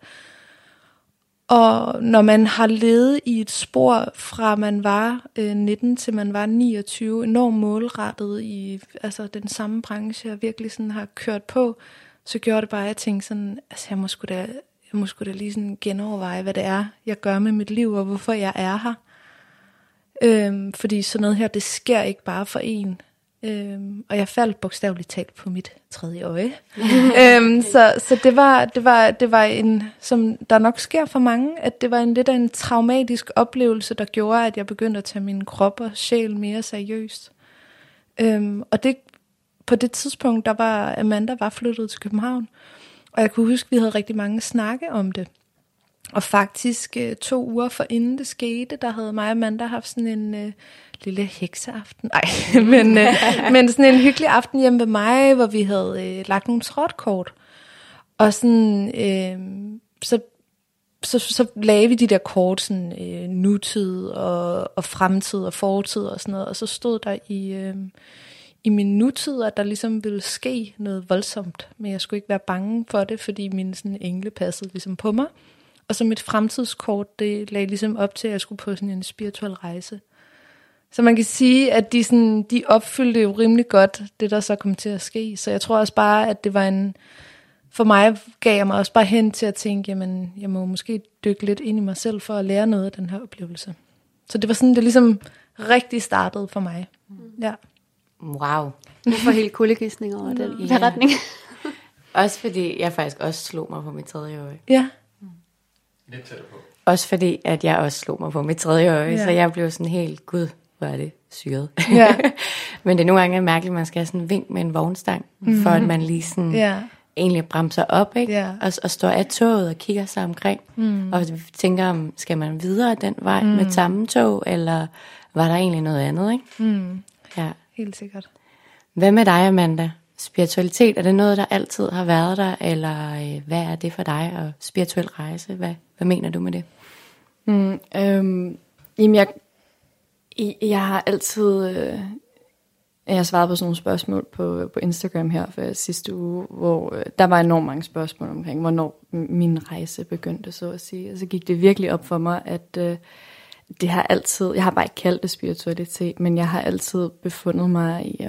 Og når man har levet i et spor fra man var øh, nitten til man var niogtyve, enormt målrettet i altså, den samme branche, jeg virkelig sådan har kørt på, så gjorde det bare, at jeg tænkte sådan, altså jeg må sgu da, jeg må sgu da lige sådan genoverveje, hvad det er, jeg gør med mit liv, og hvorfor jeg er her. Øhm, fordi sådan noget her, det sker ikke bare for en. Øhm, og jeg faldt bogstaveligt talt på mit tredje øje. øhm, så så det, var, det, var, det var en, som der nok sker for mange, at det var en lidt af en traumatisk oplevelse, der gjorde, at jeg begyndte at tage min krop og sjæl mere seriøst. Øhm, og det På det tidspunkt, der var Amanda var flyttet til København, og jeg kunne huske, at vi havde rigtig mange snakke om det. Og faktisk øh, to uger for inden det skete, der havde mig og Amanda haft sådan en øh, lille hekseaften. Nej, men, øh, men sådan en hyggelig aften hjemme ved mig, hvor vi havde øh, lagt nogle trådkort. Og sådan, øh, så, så, så lagde vi de der kort, sådan øh, nutid og, og fremtid og fortid og sådan noget. Og så stod der i, øh, i min nutid, at der ligesom ville ske noget voldsomt. Men jeg skulle ikke være bange for det, fordi mine sådan, engle passede ligesom på mig. Og så mit fremtidskort, det lagde ligesom op til, at jeg skulle på sådan en spirituel rejse. Så man kan sige, at de, sådan, de opfyldte jo rimelig godt det, der så kom til at ske. Så jeg tror også bare, at det var en... For mig gav jeg mig også bare hen til at tænke, jamen, jeg må måske dykke lidt ind i mig selv for at lære noget af den her oplevelse. Så det var sådan, det ligesom rigtig startede for mig. Ja. Wow. Jeg får helt kuldegysning over den Ja. beretning. Også fordi jeg faktisk også slog mig på mit tredje øje. Ja. Lidt tættere på. Også fordi, at jeg også slog mig på mit tredje øje, Ja. så jeg blev sådan helt, gud, hvor er det syret. Ja. Men det er nogle gange mærkeligt, at man skal have sådan en vink med en vognstang, mm-hmm. for at man lige sådan Ja. egentlig bremser op, ikke? Ja. Og, og står af toget og kigger sig omkring, mm. og tænker, om skal man videre den vej mm. med samme tog, eller var der egentlig noget andet, ikke? Mm. Ja. Helt sikkert. Hvad med dig, Amanda? Spiritualitet, er det noget, der altid har været der, eller øh, hvad er det for dig, og spirituel rejse? Hvad, hvad mener du med det? Mm, øhm, jamen, jeg, jeg har altid... Øh, jeg har svaret på sådan nogle spørgsmål på, på Instagram her for sidste uge, hvor øh, der var enormt mange spørgsmål omkring, hvornår min rejse begyndte, så at sige. Og så gik det virkelig op for mig, at øh, det har altid... Jeg har bare ikke kaldt det spiritualitet, men jeg har altid befundet mig i... Øh,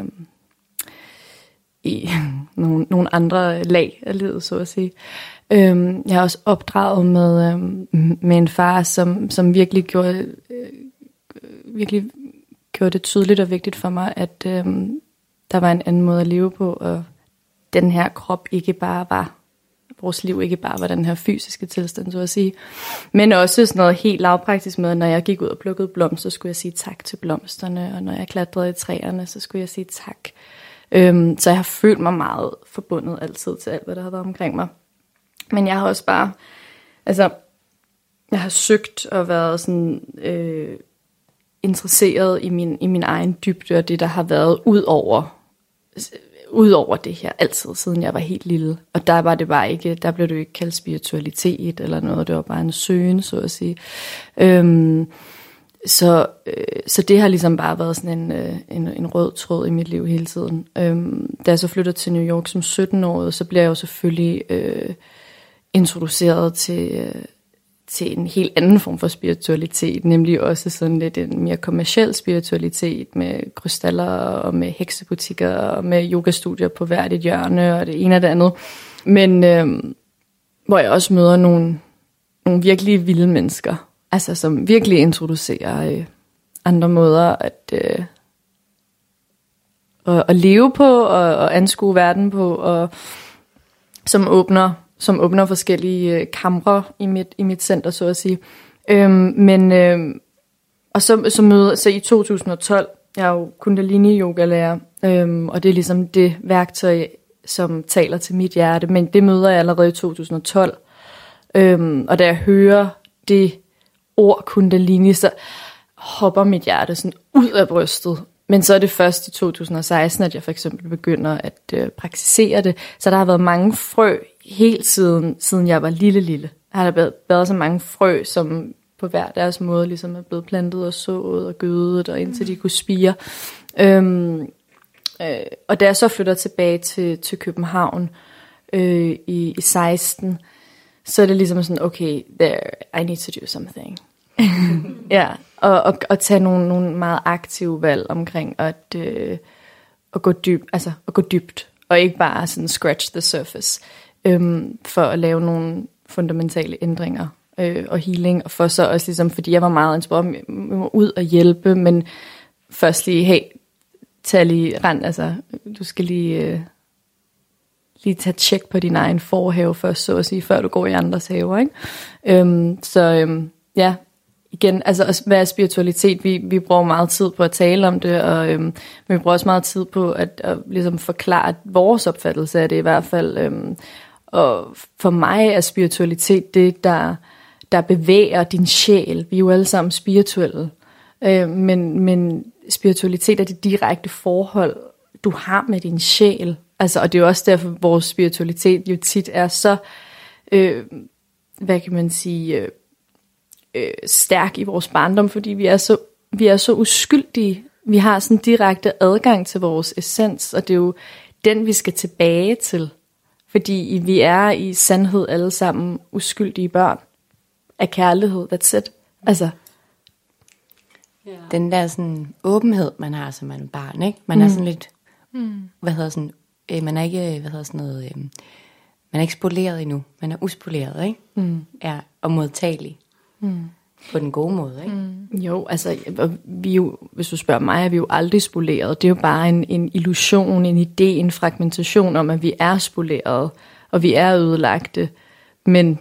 i nogle, nogle andre lag af livet, så at sige. Øhm, jeg har også opdraget med, øhm, med en far, som, som virkelig gjorde, øh, virkelig gjorde det tydeligt og vigtigt for mig, at øhm, der var en anden måde at leve på, og den her krop ikke bare var, vores liv ikke bare var den her fysiske tilstand, så at sige. Men også sådan noget helt lavpraktisk med, når jeg gik ud og plukkede blomster, så skulle jeg sige tak til blomsterne, og når jeg klatrede i træerne, så skulle jeg sige tak. Øhm, så jeg har følt mig meget forbundet altid til alt, hvad der har været omkring mig. Men jeg har også bare, altså, jeg har søgt og været sådan øh, interesseret i min, i min egen dybde, og det, der har været ud over, ud over det her, altid, siden jeg var helt lille. Og der var det bare ikke, der blev det jo ikke kaldt spiritualitet eller noget, det var bare en søgen, så at sige. Øhm, Så, øh, så det har ligesom bare været sådan en, øh, en, en rød tråd i mit liv hele tiden. Øhm, da jeg så flytter til New York som sytten-årig, så bliver jeg jo selvfølgelig øh, introduceret til, øh, til en helt anden form for spiritualitet, nemlig også sådan lidt en mere kommerciel spiritualitet med krystaller og med heksebutikker og med yogastudier på hvert et hjørne og det ene og det andet. Men øh, hvor jeg også møder nogle, nogle virkelig vilde mennesker, altså som virkelig introducerer øh, andre måder at, øh, at, at leve på og, og anskue verden på, og som åbner, som åbner forskellige øh, kamre i mit, i mit center, så at sige. Øhm, men øh, og så, så møder så i to tusind og tolv, jeg er jo Kundalini yogalærer, øhm, og det er ligesom det værktøj, som taler til mit hjerte, men det møder jeg allerede i to tusind og tolv. Øhm, og da jeg hører det ord Kundalini, så hopper mit hjerte sådan ud af brystet. Men så er det først i to tusind og seksten, at jeg for eksempel begynder at øh, praktisere det. Så der har været mange frø helt siden, siden jeg var lille lille. Der har der været så mange frø, som på hver deres måde ligesom er blevet plantet og sået og gødet, og indtil de kunne spire. Øhm, øh, og da jeg så flytter tilbage til, til København øh, i, i seksten, så er det ligesom sådan, okay, there, I need to do something. Ja, og, og, og tage nogle, nogle meget aktive valg omkring at, øh, at, gå dyb, altså, at gå dybt, og ikke bare sådan scratch the surface, øhm, for at lave nogle fundamentale ændringer øh, og healing, og for så også ligesom, fordi jeg var meget inspireret, jeg må ud og hjælpe, men først lige, hey, tag lige rand, altså, du skal lige... Øh, lige tage tjek på din egen forhave først, så at sige, før du går i andres haver, ikke? Øhm, så øhm, ja, igen, altså hvad er spiritualitet? Vi, vi bruger meget tid på at tale om det, og øhm, men vi bruger også meget tid på at, at ligesom forklare vores opfattelse af det i hvert fald. Øhm, og for mig er spiritualitet det, der, der bevæger din sjæl. Vi er jo alle sammen spirituelle. Øh, men, men spiritualitet er det direkte forhold, du har med din sjæl. Altså, og det er jo også derfor, vores spiritualitet jo tit er så, øh, hvad kan man sige, øh, øh, stærk i vores barndom, fordi vi er så, vi er så uskyldige. Vi har sådan direkte adgang til vores essens, og det er jo den, vi skal tilbage til. Fordi vi er i sandhed alle sammen uskyldige børn af kærlighed. That's it. Altså, yeah. Den der sådan åbenhed, man har som man er barn, ikke? Man mm. er sådan lidt, mm. hvad hedder sådan, øh, man er ikke, hvad hedder sådan noget, øh, man er ikke spoleret endnu. Man er uspoleret, ikke? Mm. Ja, og modtagelig. Mm. På den gode måde, ikke? Mm. Jo, altså, vi jo, hvis du spørger mig, er vi jo aldrig spoleret. Det er jo bare en, en illusion, en idé, en fragmentation om, at vi er spoleret, og vi er ødelagte, men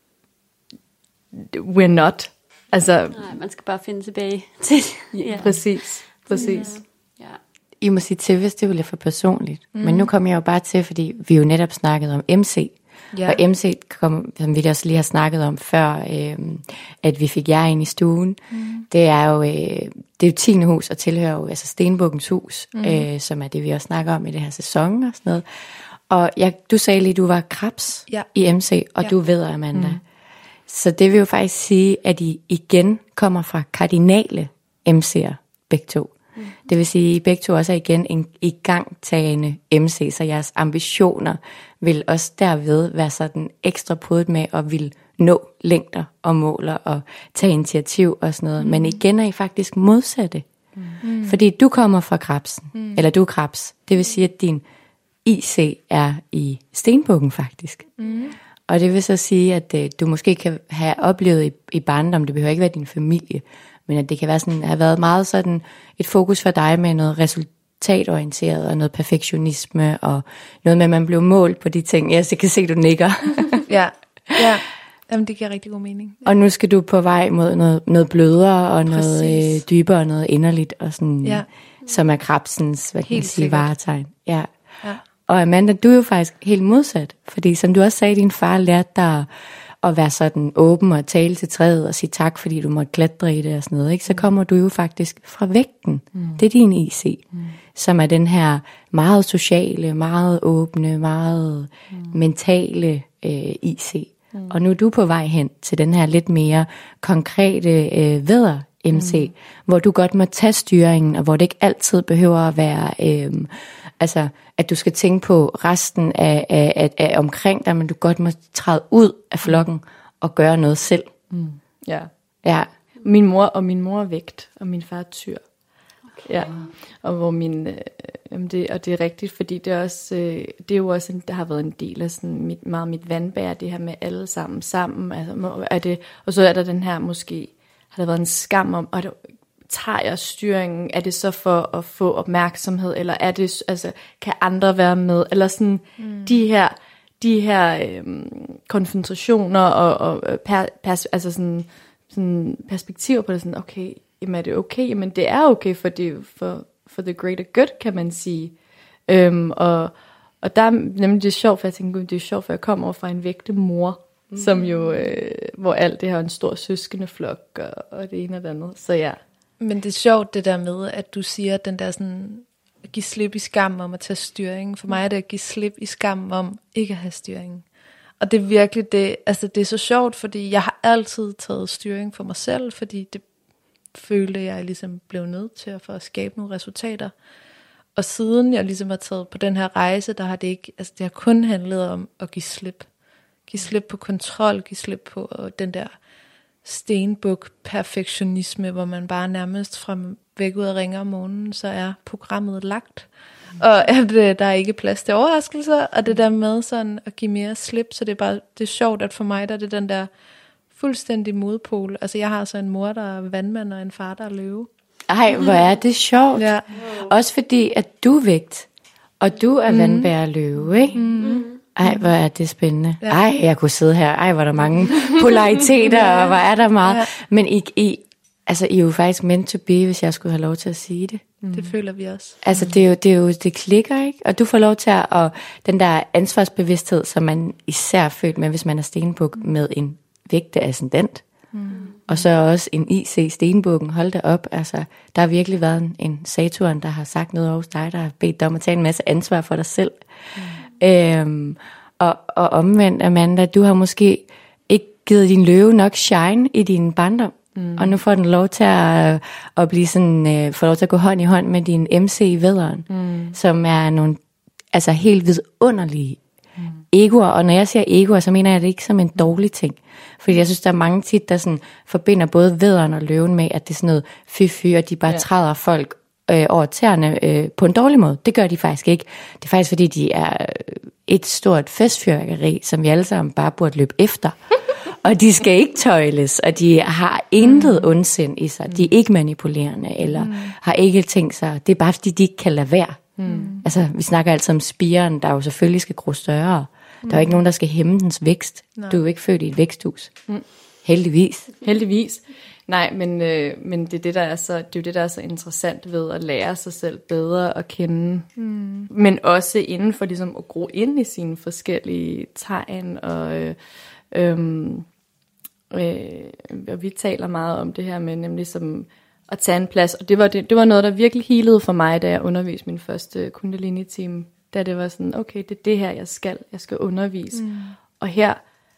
we're not. Altså, nej, man skal bare finde tilbage til ja. Præcis, præcis. Ja. I må sige til, hvis det ville for personligt. Mm. Men nu kommer jeg jo bare til, fordi vi jo netop snakket om M C. Ja. Og M C, kom, som vi også lige har snakket om før, øh, at vi fik jer ind i stuen, mm. det er jo øh, det er jo tiende hus og tilhører jo altså Stenbukkens hus, mm. øh, som er det, vi også snakker om i det her sæson og sådan noget. Og jeg, du sagde lige, du var krebs ja. i M C, og ja. du ved, Amanda. Mm. Så det vil jo faktisk sige, at I igen kommer fra kardinale M C'er, begge to. Mm. Det vil sige, at I begge to også er igen en igangtagende M C, så jeres ambitioner vil også derved være sådan ekstra prudet med at vil nå længder og måler og tage initiativ og sådan noget. Mm. Men igen er I faktisk modsatte. Mm. Fordi du kommer fra krebsen, mm. eller du er krebs. Det vil sige, at din I C er i Stenbukken faktisk. Mm. Og det vil så sige, at øh, du måske kan have oplevet i, i barndom, det behøver ikke være din familie, men at det kan være sådan, have været meget sådan et fokus for dig med noget resultatorienteret og noget perfektionisme og noget med, at man blev målt på de ting. Ja, så kan se, du nikker. ja, ja. Jamen, det giver rigtig god mening. Og nu skal du på vej mod noget, noget blødere og Præcis. noget øh, dybere og noget inderligt, og sådan, ja. som er krebsens, hvad kan man sige, varetegn. Ja. ja. Og Amanda, du er jo faktisk helt modsat, fordi som du også sagde, din far lærte dig at være sådan åben og tale til træet og sige tak, fordi du måtte klatre i det og sådan noget, ikke? Så kommer du jo faktisk fra vægten. Mm. Det er din I C, mm. som er den her meget sociale, meget åbne, meget mm. mentale øh, I C. Mm. Og nu er du på vej hen til den her lidt mere konkrete øh, vædder M C, mm. hvor du godt må tage styringen, og hvor det ikke altid behøver at være, øh, altså at du skal tænke på resten af, af, af, af omkring dig, men du godt må træde ud af flokken og gøre noget selv. Mm. Ja. Ja. Min mor og min mor er vægt, og min far er tyr. Okay. Ja. Og hvor min, øh, det, og det er rigtigt, fordi det er også, øh, det er jo også, en, der har været en del af sådan mit, meget mit vandbær, det her med alle sammen sammen, altså, er det, og så er der den her måske, har der været en skam om, og det, tager jeg styringen, er det så for at få opmærksomhed, eller er det, altså, kan andre være med, eller sådan, mm. de her, de her øhm, konfrontationer, og, og per, pers, altså sådan, sådan perspektiver på det, sådan, okay, jamen er det okay, jamen det er okay, for, det, for, for the greater good, kan man sige, øhm, og, og der er nemlig det er sjovt, for jeg tænker, det er sjovt, for jeg kommer over fra en vægte mor, mm. som jo, øh, hvor alt det her er en stor søskendeflok, og, og det ene og det andet, så ja. Men det er sjovt det der med, at du siger, at den der sådan, at give slip i skam om at tage styring. For mig er det at give slip i skam om ikke at have styring. Og det er virkelig det, altså det er så sjovt, fordi jeg har altid taget styring for mig selv, fordi det følte jeg ligesom blev nødt til at, for at skabe nogle resultater. Og siden jeg ligesom har taget på den her rejse, der har det ikke, altså det har kun handlet om at give slip. Give slip på kontrol, give slip på den der stenbuk perfektionisme, hvor man bare nærmest fra væk ud og ringer om morgenen, så er programmet lagt. Og at der er ikke plads til overraskelser, og det der med sådan at give mere slip, så det er bare, det er sjovt, at for mig, der er det den der fuldstændig modpol. Altså jeg har så en mor, der er vandmand, og en far, der er løve. Ej, hvor er det sjovt. Ja. Også fordi, at du er vægt, og du er mm. vandbærer løve, ikke? Mm. Ej, hvor er det spændende. Ja. Ej, jeg kunne sidde her. Ej, hvor er der mange polariteter, ja. Og hvor er der meget. Ja. Men I, I, altså, I er jo faktisk meant to be, hvis jeg skulle have lov til at sige det. Mm. Det føler vi også. Altså, det er jo, det er jo, det klikker, ikke? Og du får lov til at, og den der ansvarsbevidsthed, som man især føler med, hvis man er stenbuk med en vægte ascendant. Mm. Og så også en I C Stenbukken, hold da op. Altså, der har virkelig været en, en Saturn, der har sagt noget hos dig, der har bedt dig om at tage en masse ansvar for dig selv. Mm. Øhm, og, og omvendt, Amanda, du har måske ikke givet din løve nok shine i din barndom. Mm. Og nu får den lov til at, at blive sådan, øh, får lov til at gå hånd i hånd med din M C i vædderen, mm. som er nogle altså helt vidunderlige mm. egoer. Og når jeg siger egoer, så mener jeg det ikke som en dårlig ting. Fordi jeg synes, der er mange tit, der sådan forbinder både vædderen og løven med, at det er sådan noget fy-fy, og de bare ja. træder folk øh, over tæerne øh, på en dårlig måde. Det gør de faktisk ikke. Det er faktisk, fordi de er et stort festfyrværkeri, som vi alle sammen bare burde løbe efter. Og de skal ikke tøjles, og de har intet mm. ondsind i sig. De er ikke manipulerende, eller mm. har ikke tænkt sig. Det er bare, fordi de ikke kan lade være. Mm. Altså, vi snakker altid om spiren, der jo selvfølgelig skal gro større. Mm. Der er jo ikke nogen, der skal hæmme dens vækst. Nej. Du er jo ikke født i et væksthus. Mm. Heldigvis. Heldigvis. Nej, men, øh, men det, er det, der er så, det er jo det, der er så interessant ved at lære sig selv bedre at kende. Mm. Men også inden for ligesom, at gro ind i sine forskellige tegn. Og, øh, øh, øh, og vi taler meget om det her med nemlig som at tage en plads. Og det var, det, det var noget, der virkelig healede for mig, da jeg underviste min første Kundalini-team. Da det var sådan, okay, det er det her, jeg skal. Jeg skal undervise. Mm. Og her,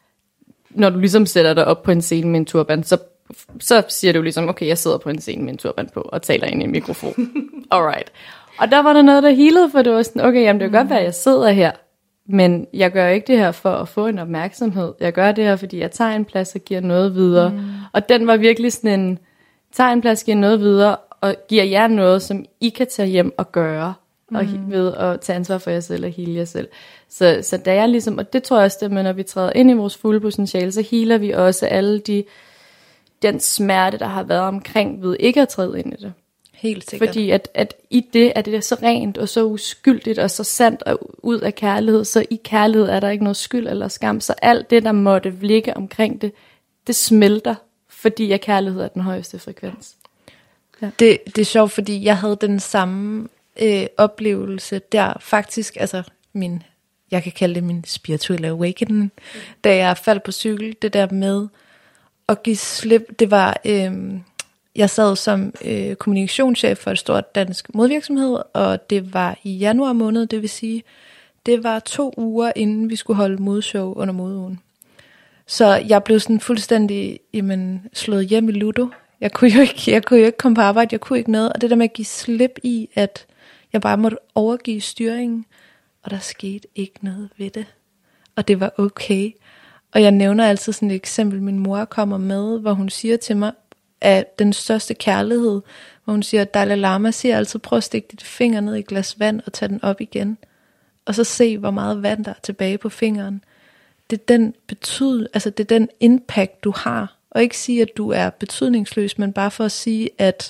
når du ligesom sætter dig op på en scene med en turban, så, så siger du ligesom, okay, jeg sidder på en scene med en turban på, og taler ind i en mikrofon. Alright. Og der var der noget, der healede, for det var sådan, okay, jamen det kan godt være, at jeg sidder her, men jeg gør ikke det her for at få en opmærksomhed. Jeg gør det her, fordi jeg tager en plads og giver noget videre. Mm. Og den var virkelig sådan en, tager en plads, giver noget videre, og giver jer noget, som I kan tage hjem og gøre. Og mm. ved at tage ansvar for jer selv og heale jer selv. Så, så da jeg ligesom, og det tror jeg også, det med, når vi træder ind i vores fulde potentiale, så healer vi også alle de, den smerte, der har været omkring ved ikke at træde ind i det. Helt sikkert. Fordi at, at i det er det så rent og så uskyldigt og så sandt og ud af kærlighed, så i kærlighed er der ikke noget skyld eller skam. Så alt det, der måtte ligge omkring det, det smelter, fordi at kærlighed er den højeste frekvens. Ja. Det, det er sjovt, fordi jeg havde den samme øh, oplevelse der faktisk, altså min, jeg kan kalde det min spirituelle awakening, mm. da jeg faldt på cykel, det der med at give slip, det var, øh, jeg sad som øh, kommunikationschef for et stort dansk modvirksomhed, og det var i januar måned, det vil sige, det var to uger inden vi skulle holde modshow under modeugen. Så jeg blev sådan fuldstændig jamen, slået hjem i ludo. Jeg kunne, jo ikke, jeg kunne jo ikke komme på arbejde, jeg kunne ikke noget. Og det der med at give slip i, at jeg bare måtte overgive styringen, og der skete ikke noget ved det. Og det var okay. Og jeg nævner altid sådan et eksempel, min mor kommer med, hvor hun siger til mig, at den største kærlighed, hvor hun siger, at Dalai Lama siger altid, prøv at stikke dit finger ned i et glas vand og tage den op igen. Og så se, hvor meget vand der er tilbage på fingeren. Det er den betyd, altså det er den impact, du har. Og ikke sige, at du er betydningsløs, men bare for at sige, at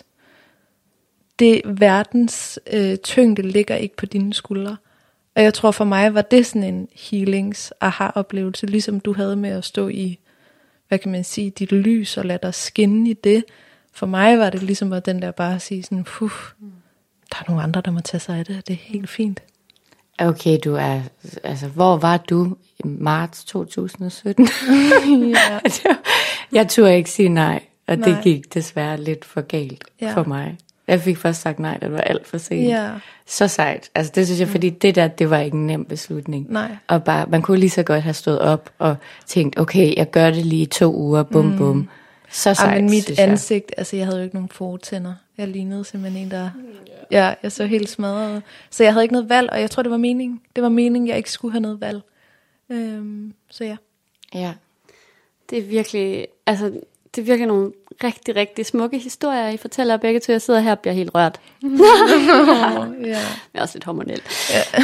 det verdens øh, tyngde ligger ikke på dine skuldre. Og jeg tror for mig, var det sådan en healings aha-oplevelse, ligesom du havde med at stå i, hvad kan man sige, dit lys og lade dig skinne i det. For mig var det ligesom at den der bare at sige sådan, puh, der er nogle andre, der må tage sig af det, og det er helt fint. Okay, du er, altså hvor var du i marts to tusind sytten? Ja. Jeg turde ikke sige nej, og nej. Det gik desværre lidt for galt ja. for mig. Jeg fik først sagt nej, det var alt for sent. Ja. Så sejt. Altså det synes jeg, fordi det der, det var ikke en nem beslutning. Nej. Og bare, man kunne lige så godt have stået op og tænkt, okay, jeg gør det lige i to uger, bum mm. bum. Så sejt, ja, men mit synes jeg. ansigt, altså jeg havde jo ikke nogen fortænder. Jeg lignede simpelthen en, der, ja, jeg så helt smadret. Så jeg havde ikke noget valg, og jeg tror, det var meningen. Det var meningen, jeg ikke skulle have noget valg. Øhm, så ja. Ja. Det er virkelig, altså det er virkelig nogle rigtig, rigtig smukke historier, I fortæller begge to. Jeg sidder her og bliver helt rørt. Oh, ja. Jeg er også lidt hormonel. Ja.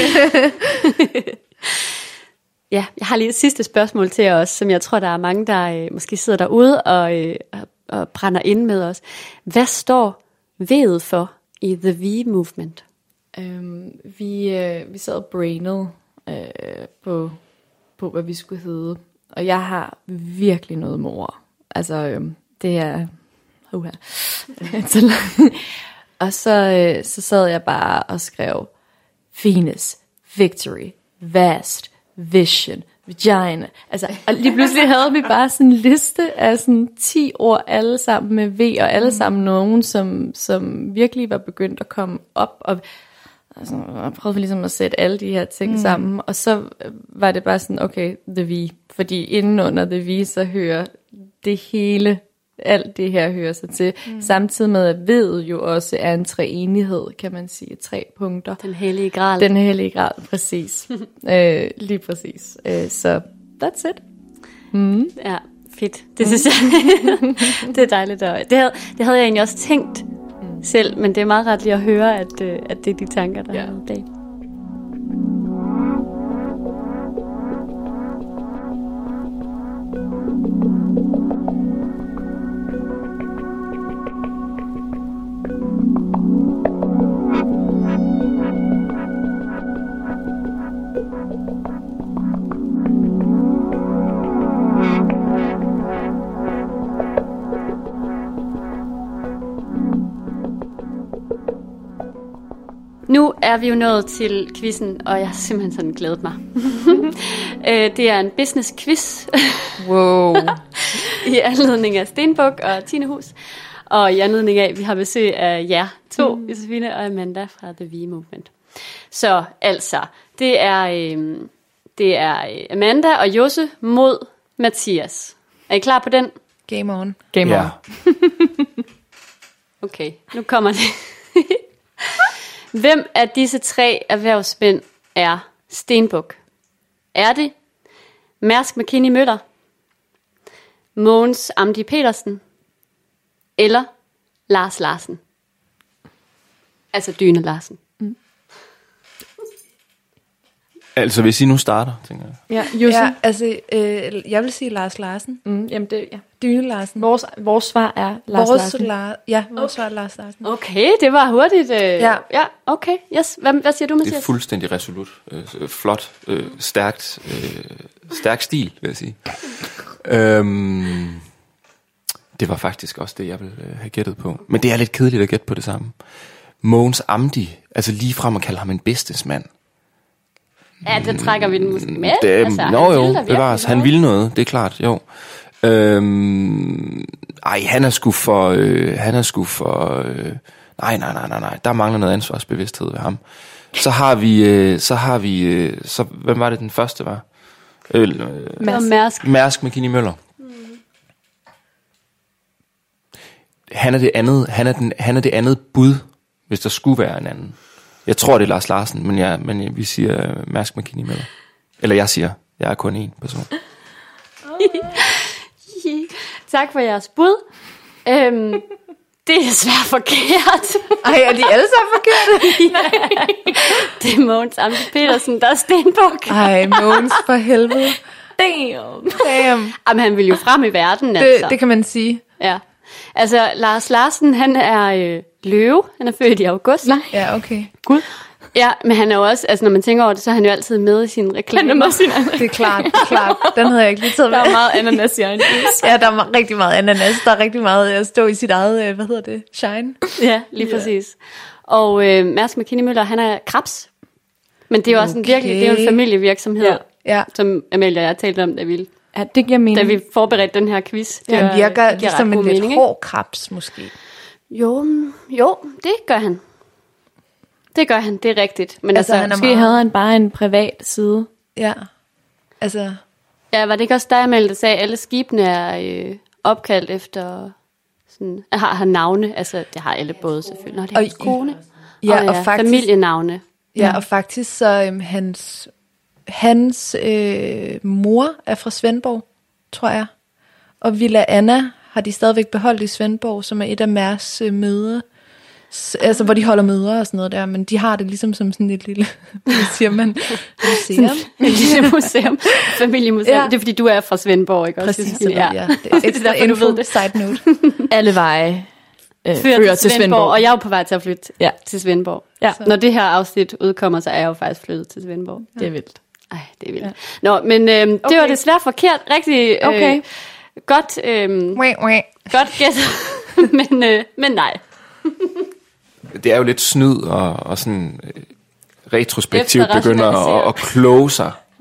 Ja, jeg har lige et sidste spørgsmål til os, som jeg tror, der er mange, der øh, måske sidder derude og, øh, og brænder ind med os. Hvad står V'et for i The V-movement? Øhm, vi, øh, vi sad og brainede øh, på, på, hvad vi skulle hedde. Og jeg har virkelig noget med ord. Altså, øh, det er... Uh, og så, øh, så sad jeg bare og skrev Venus, Victory, Vast, Vision, vagina. Altså, og lige pludselig havde vi bare sådan en liste af sådan ti ord, alle sammen med V, og alle sammen nogen, som, som virkelig var begyndt at komme op, og altså, jeg prøvede ligesom at sætte alle de her ting mm. sammen, og så var det bare sådan, okay, The V, fordi inden under The V, så hører det hele, alt det her hører sig til, mm. samtidig med at ved jo også er en treenighed, kan man sige, tre punkter. Den hellige gral. Den hellige gral, præcis. øh, lige præcis. Øh, så that's it. Mm. Ja, fedt. Det synes jeg, det er dejligt. Og det, havde, det havde jeg egentlig også tænkt mm. selv, men det er meget ret lige at høre, at, at det er de tanker, der ja. er bag. Nu er vi jo nået til quizzen, og jeg har simpelthen sådan glædet mig. Det er en business quiz. Wow. I anledning af Stenbuk og Tinehus. Og i anledning af, at vi har besøg af jer to, mm. Josefine og Amanda fra The V Movement. Så altså, det er, øh, det er Amanda og Josse mod Mathias. Er I klar på den? Game on. Game Ja. on. Okay, nu kommer det. Hvem af disse tre erhvervsmænd er Stenbuk? Er det Mærsk Mc-Kinney Møller, Mogens Amdi Petersen eller Lars Larsen? Altså Dyne Larsen. Altså, hvis I nu starter, tænker jeg. Ja, Josse. Ja, altså, øh, jeg vil sige Lars Larsen. Mm, jamen det, ja. Dyne Larsen. Vores, vores svar er Lars Vores Larsen. La- ja, vores okay. svar er Lars Larsen. Okay, det var hurtigt. Øh, Ja. ja, okay. Yes. Hvad, hvad siger du, Det er Mathias? fuldstændig resolut. Øh, flot. Øh, stærkt. Øh, stærk stil, vil jeg sige. Øhm, det var faktisk også det, jeg ville øh, have gættet på. Men det er lidt kedeligt at gætte på det samme. Mogens Amdi, altså lige frem at kalde ham en businessmand. Ja, det trækker vi den måske med. Det, altså, nå han jo, ville da virkelig bevares. Han noget. ville noget, det er klart, jo. Øhm, ej, han er sgu for... Øh, han er sgu for... Øh, nej, nej, nej, nej, nej. Der mangler noget ansvarsbevidsthed ved ham. Så har vi... Øh, så har vi... Øh, så, hvem var det, den første var? Øh, øh, Det var Mærsk. Mærsk Mc-Kinney Møller. Mm. Han er det andet, han er den, han er det andet bud, hvis der skulle være en anden. Jeg tror, det er Lars Larsen, men, jeg, men jeg, vi siger uh, Mærsk Mc-Kinney Møller. Eller jeg siger, jeg er kun én person. Tak for jeres bud. Øhm, det er svært forkert. Ej, er de alle sammen forkerte? Ja. Det er Mogens Amdi Petersen, der er Stenbuk. Ej, Mogens, for helvede. Damn. Damn. Jamen, han vil jo frem i verden, Det, altså. det kan man sige. Ja. Altså, Lars Larsen, han er øh, løve. Han er født i august. Nej. Ja, okay. Gud. Ja, men han er jo også, altså når man tænker over det, så er han jo altid med i sine reklamer. Han er med sin Det er klart, det er klart. Den havde jeg ikke lige taget med. Der er meget ananas i egen juice. Ja, der er rigtig meget ananas. Der er rigtig meget at stå i sit eget, øh, hvad hedder det, shine. Ja, lige Ja. præcis. Og øh, Mærsk Mc-Kinney Møller, han er krebs. Men det er jo også en Okay. virkelig, det er jo en familievirksomhed, Ja. Ja. som Amalie og jeg talte om, da vi, Ja, det giver mening. da vi forberedte den her quiz. Det Han var- virker det giver ligesom ret en god lidt mening, ikke? hård krebs, måske. Jo, mm, jo, det gør han. Det gør han, det er rigtigt. Men altså, Altså, han er Måske meget- havde han bare en privat side. Ja, altså... ja, var det ikke også dig, Amalie, der sagde, at alle skibene er øh, opkaldt efter, sådan, har, har navne? Altså, det har alle både selvfølgelig. Nå, det er Og- hans kone. Ja, og, og ja, faktisk- familienavne. Ja, og faktisk så øhm, hans, hans øh, mor er fra Svendborg, tror jeg. Og Villa Anna har de stadigvæk beholdt i Svendborg, som er et af Mærs øh, møder. S- Altså, hvor de holder møder og sådan noget der. Men de har det ligesom som sådan et lille, hvad siger man, museum. Et lille museum. Familiemuseum. Ja. Ja. Det er, fordi du er fra Svendborg, ikke også? Præcis, Josefine? ja. ja. Det er ekstra derfor, du info, ved det. side note. Alle veje øh, Fører til Svendborg, og jeg er jo på vej til at flytte Ja. til Svendborg. Ja. Når det her afsnit udkommer, så er jeg jo faktisk flyttet til Svendborg. Det er vildt. Ej, det er vildt. Ja. Nå, men øh, det Okay. var desværre forkert. Rigtig øh, Okay. godt, øh, Wah, wah. godt gæt, men, øh, men nej. Det er jo lidt snyd og, og sådan øh, retrospektivt Efter begynder at, rationalisere. at kloge sig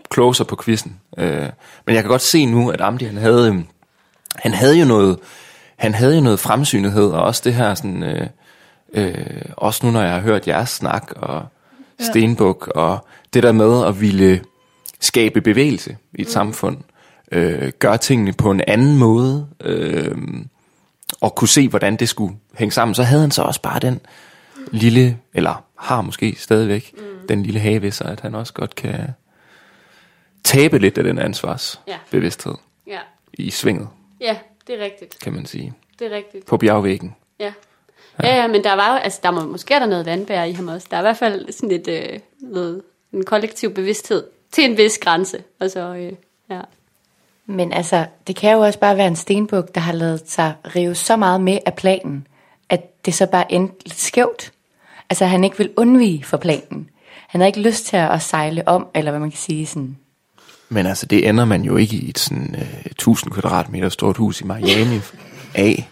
closer på quizzen. Øh, men jeg kan godt se nu, at Amdi, han havde, øh, han havde jo noget, han havde jo noget fremsynethed, og også det her sådan, øh, øh, også nu når jeg har hørt jeres snak, og ja. Stenbuk, og det der med at ville skabe bevægelse i et mm. samfund, øh, gøre tingene på en anden måde, øh, og kunne se, hvordan det skulle hænge sammen, så havde han så også bare den lille, eller har måske stadigvæk, mm. den lille have ved sig, at han også godt kan tabe lidt af den ansvarsbevidsthed ja. Ja. i svinget. Ja, det er rigtigt. Kan man sige. Det er rigtigt. På bjergvæggen. Ja. Ja, ja, men der var jo, altså der må, måske er der noget vandbær i ham også. Der er i hvert fald sådan et, øh, noget, en kollektiv bevidsthed til en vis grænse. Altså, øh, ja. Men altså, det kan jo også bare være en stenbuk, der har lavet sig rive så meget med af planen, at det så bare endte lidt skævt. Altså, han ikke vil undvige for planen. Han har ikke lyst til at sejle om, eller hvad man kan sige sådan. Men altså, det ender man jo ikke i et sådan uh, tusind kvadratmeter stort hus i Miami af.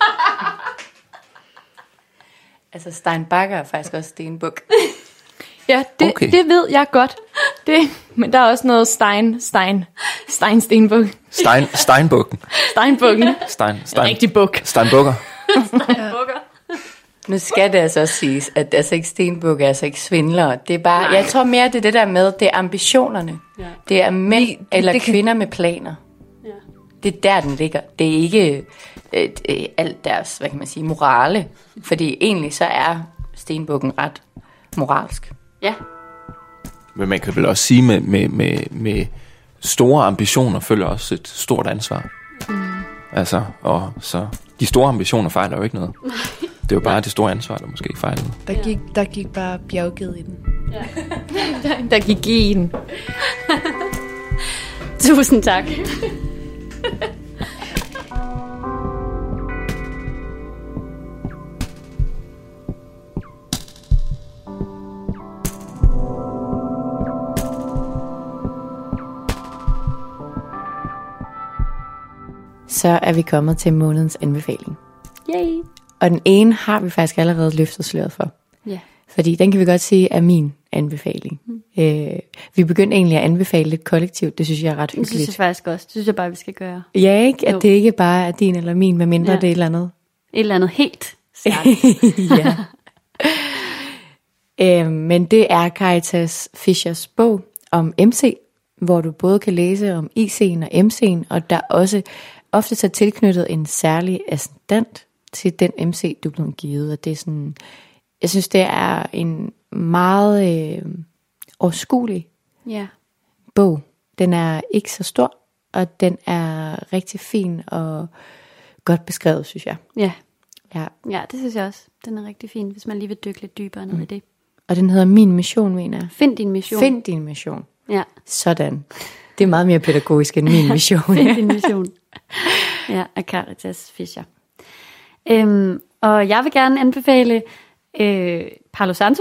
Altså, Stein Bakker er faktisk også stenbuk. Ja, det, okay. det ved jeg godt. Det, men der er også noget Stein, Stein, Stein Stenbuk. Stein, Steinbukken. Steinbukken. Stein, Stein, Rigtig buk. Steinbukker. Steinbukker. Nu skal det altså også siges, at altså ikke stenbuk er altså ikke svindlere. Det er bare, Nej. jeg tror mere, det er det der med, det er ambitionerne. Ja. Det er mænd det, eller det kvinder kan... med planer. Ja. Det er der, den ligger. Det er ikke øh, øh, alt deres, hvad kan man sige, morale. Fordi egentlig så er stenbukken ret moralsk. Ja. Men man kan vel også sige, med, med, med, med store ambitioner følger også et stort ansvar. Mm. Altså, og så de store ambitioner fejler jo ikke noget. Det er jo bare det store ansvar, der måske fejlede. Der gik, der gik bare bjergged i den. Ja. der, der gik i den. Tusind tak. Så er vi kommet til månedens anbefaling. Yay. Og den ene har vi faktisk allerede løftet sløret for. Ja. Fordi den kan vi godt sige er min anbefaling. Mm. Øh, vi begyndte egentlig at anbefale lidt kollektivt. Det synes jeg er ret hyggeligt. Det synes jeg faktisk også. Det synes jeg bare, vi skal gøre. Ja, ikke? At jo. det ikke bare er din eller min, medmindre ja. Det er et eller andet. Et eller andet helt særligt. Ja. øh, men det er Caritas Fischers bog om M C, hvor du både kan læse om I C'en og M C'en, og der også ofte så tilknyttet en særlig assistent til den M C, du er blevet givet. Og det er sådan, jeg synes, det er en meget øh, overskuelig ja. bog. Den er ikke så stor, og den er rigtig fin og godt beskrevet, synes jeg. Ja. Ja, ja, det synes jeg også. Den er rigtig fin, hvis man lige vil dykke lidt dybere ned mm. i det. Og den hedder Min Mission, mener jeg. Find din mission. Find din mission. Ja. Sådan. Det er meget mere pædagogisk end Min Mission. Find din mission. Ja, af Caritas Fischer. Øhm, og jeg vil gerne anbefale øh, Palo Santo.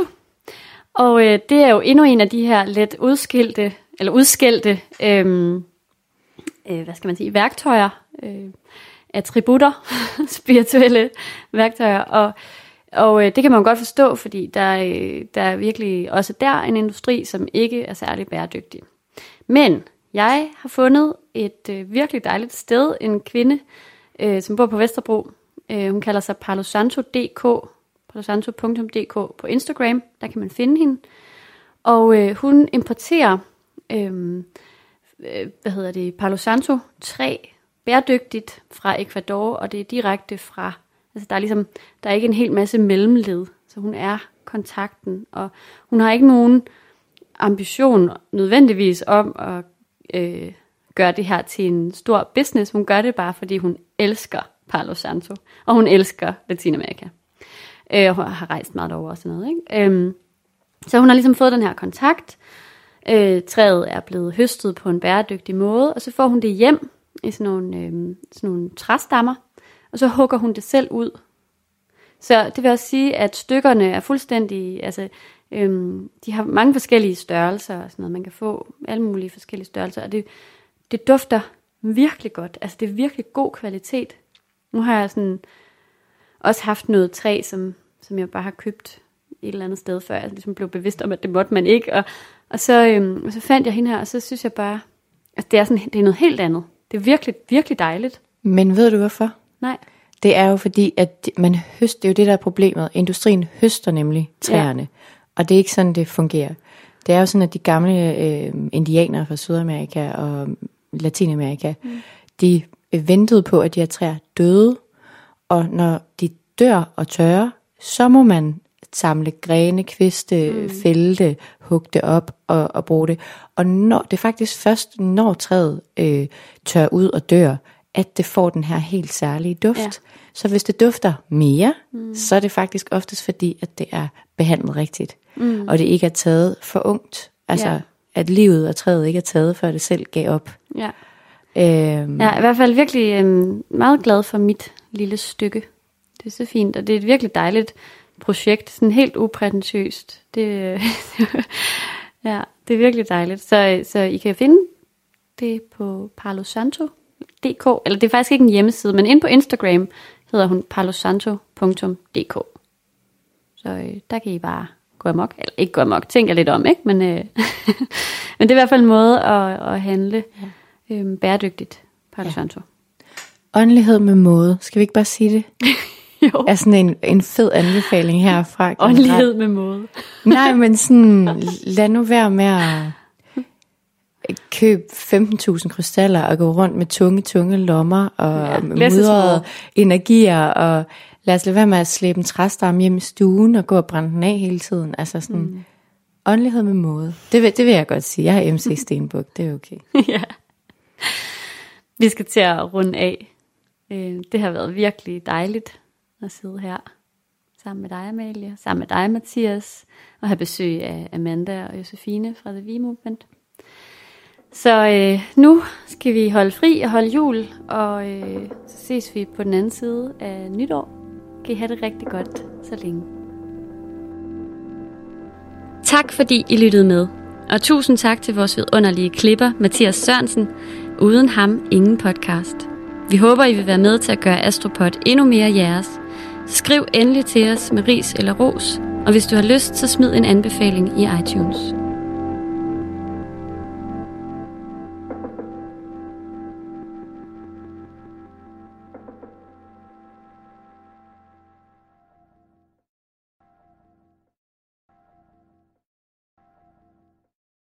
Og øh, det er jo endnu en af de her lidt udskilte, eller udskældte, øh, øh, hvad skal man sige, værktøjer, øh, attributter, spirituelle værktøjer. Og, og øh, det kan man godt forstå, fordi der, øh, der er virkelig også der en industri, som ikke er særlig bæredygtig. Men jeg har fundet et øh, virkelig dejligt sted, en kvinde, øh, som bor på Vesterbro. Øh, hun kalder sig Palo Santo punktum d k, palosanto punktum d k på Instagram. Der kan man finde hende. Og øh, hun importerer, øh, øh, hvad hedder det, Palo Santo træ bæredygtigt fra Ecuador, og det er direkte fra, altså der er ligesom, der er ikke en hel masse mellemled, så hun er kontakten, og hun har ikke nogen ambition nødvendigvis om at øh, gøre det her til en stor business. Hun gør det bare, fordi hun elsker Palo Santo, og hun elsker Latinamerika. Øh, og har rejst meget over og sådan noget, ikke? Øh, så hun har ligesom fået den her kontakt. Øh, træet er blevet høstet på en bæredygtig måde, og så får hun det hjem i sådan nogle, øh, sådan nogle træstammer, og så hugger hun det selv ud. Så det vil også sige, at stykkerne er fuldstændig, altså øhm, de har mange forskellige størrelser og sådan noget. Man kan få alle mulige forskellige størrelser, og det, det dufter virkelig godt. Altså det er virkelig god kvalitet. Nu har jeg sådan også haft noget træ, som, som jeg bare har købt et eller andet sted, før jeg ligesom blev bevidst om, at det måtte man ikke. Og, og, så, øhm, og så fandt jeg hende her, og så synes jeg bare, at det er, sådan, det er noget helt andet. Det er virkelig, virkelig dejligt. Men ved du hvorfor? Nej. Det er jo fordi, at man høster, det er jo det, der er problemet. Industrien høster nemlig træerne, ja. Og det er ikke sådan, det fungerer. Det er jo sådan, at de gamle øh, indianere fra Sydamerika og Latinamerika, mm. de ventede på, at de her træer døde, og når de dør og tørrer, så må man samle grene, kviste, mm. fælde, hugge det op og, og bruge det. Og når, det er faktisk først, når træet øh, tør ud og dør, at det får den her helt særlige duft. Ja. Så hvis det dufter mere, mm. så er det faktisk oftest fordi, at det er behandlet rigtigt. Mm. Og det ikke er taget for ungt. Altså, ja. At livet og træet ikke er taget, før det selv gav op. Ja. Øhm. Jeg er i hvert fald virkelig øhm, meget glad for mit lille stykke. Det er så fint, og det er et virkelig dejligt projekt. Sådan helt uprætentiøst. Det, ja, det er virkelig dejligt. Så, så I kan finde det på Palo Santo punktum d k, eller det er faktisk ikke en hjemmeside, men inde på Instagram hedder hun palosanto punktum d k. Så øh, der kan I bare gå amok, eller ikke gå amok, tænker lidt om, ikke? Men, øh, men det er i hvert fald en måde at, at handle øh, bæredygtigt, Palo Santo. Ja. Åndelighed med måde, skal vi ikke bare sige det? Jo. Er sådan en, en fed anbefaling herfra. Åndelighed med måde. Nej, men sådan, lad nu være med at køb femten tusind krystaller og gå rundt med tunge, tunge lommer og ja, mudrede energier, og lad os lade være med at slæbe en træstamme hjem i stuen og gå og brænde den af hele tiden. Altså sådan, mm. åndelighed med måde. Det vil, det vil jeg godt sige. Jeg har M C Stenbuk, det er okay. Ja. Vi skal til at runde af. Det har været virkelig dejligt at sidde her sammen med dig, Amalie, sammen med dig, Mathias, og have besøg af Amanda og Josefine fra The V Movement. Så øh, nu skal vi holde fri og holde jul, og øh, så ses vi på den anden side af nytår. Kan I have det rigtig godt så længe. Tak fordi I lyttede med, og tusind tak til vores vidunderlige klipper, Mathias Sørensen. Uden ham, ingen podcast. Vi håber, I vil være med til at gøre Astropod endnu mere jeres. Skriv endelig til os med ris eller ros, og hvis du har lyst, så smid en anbefaling i iTunes.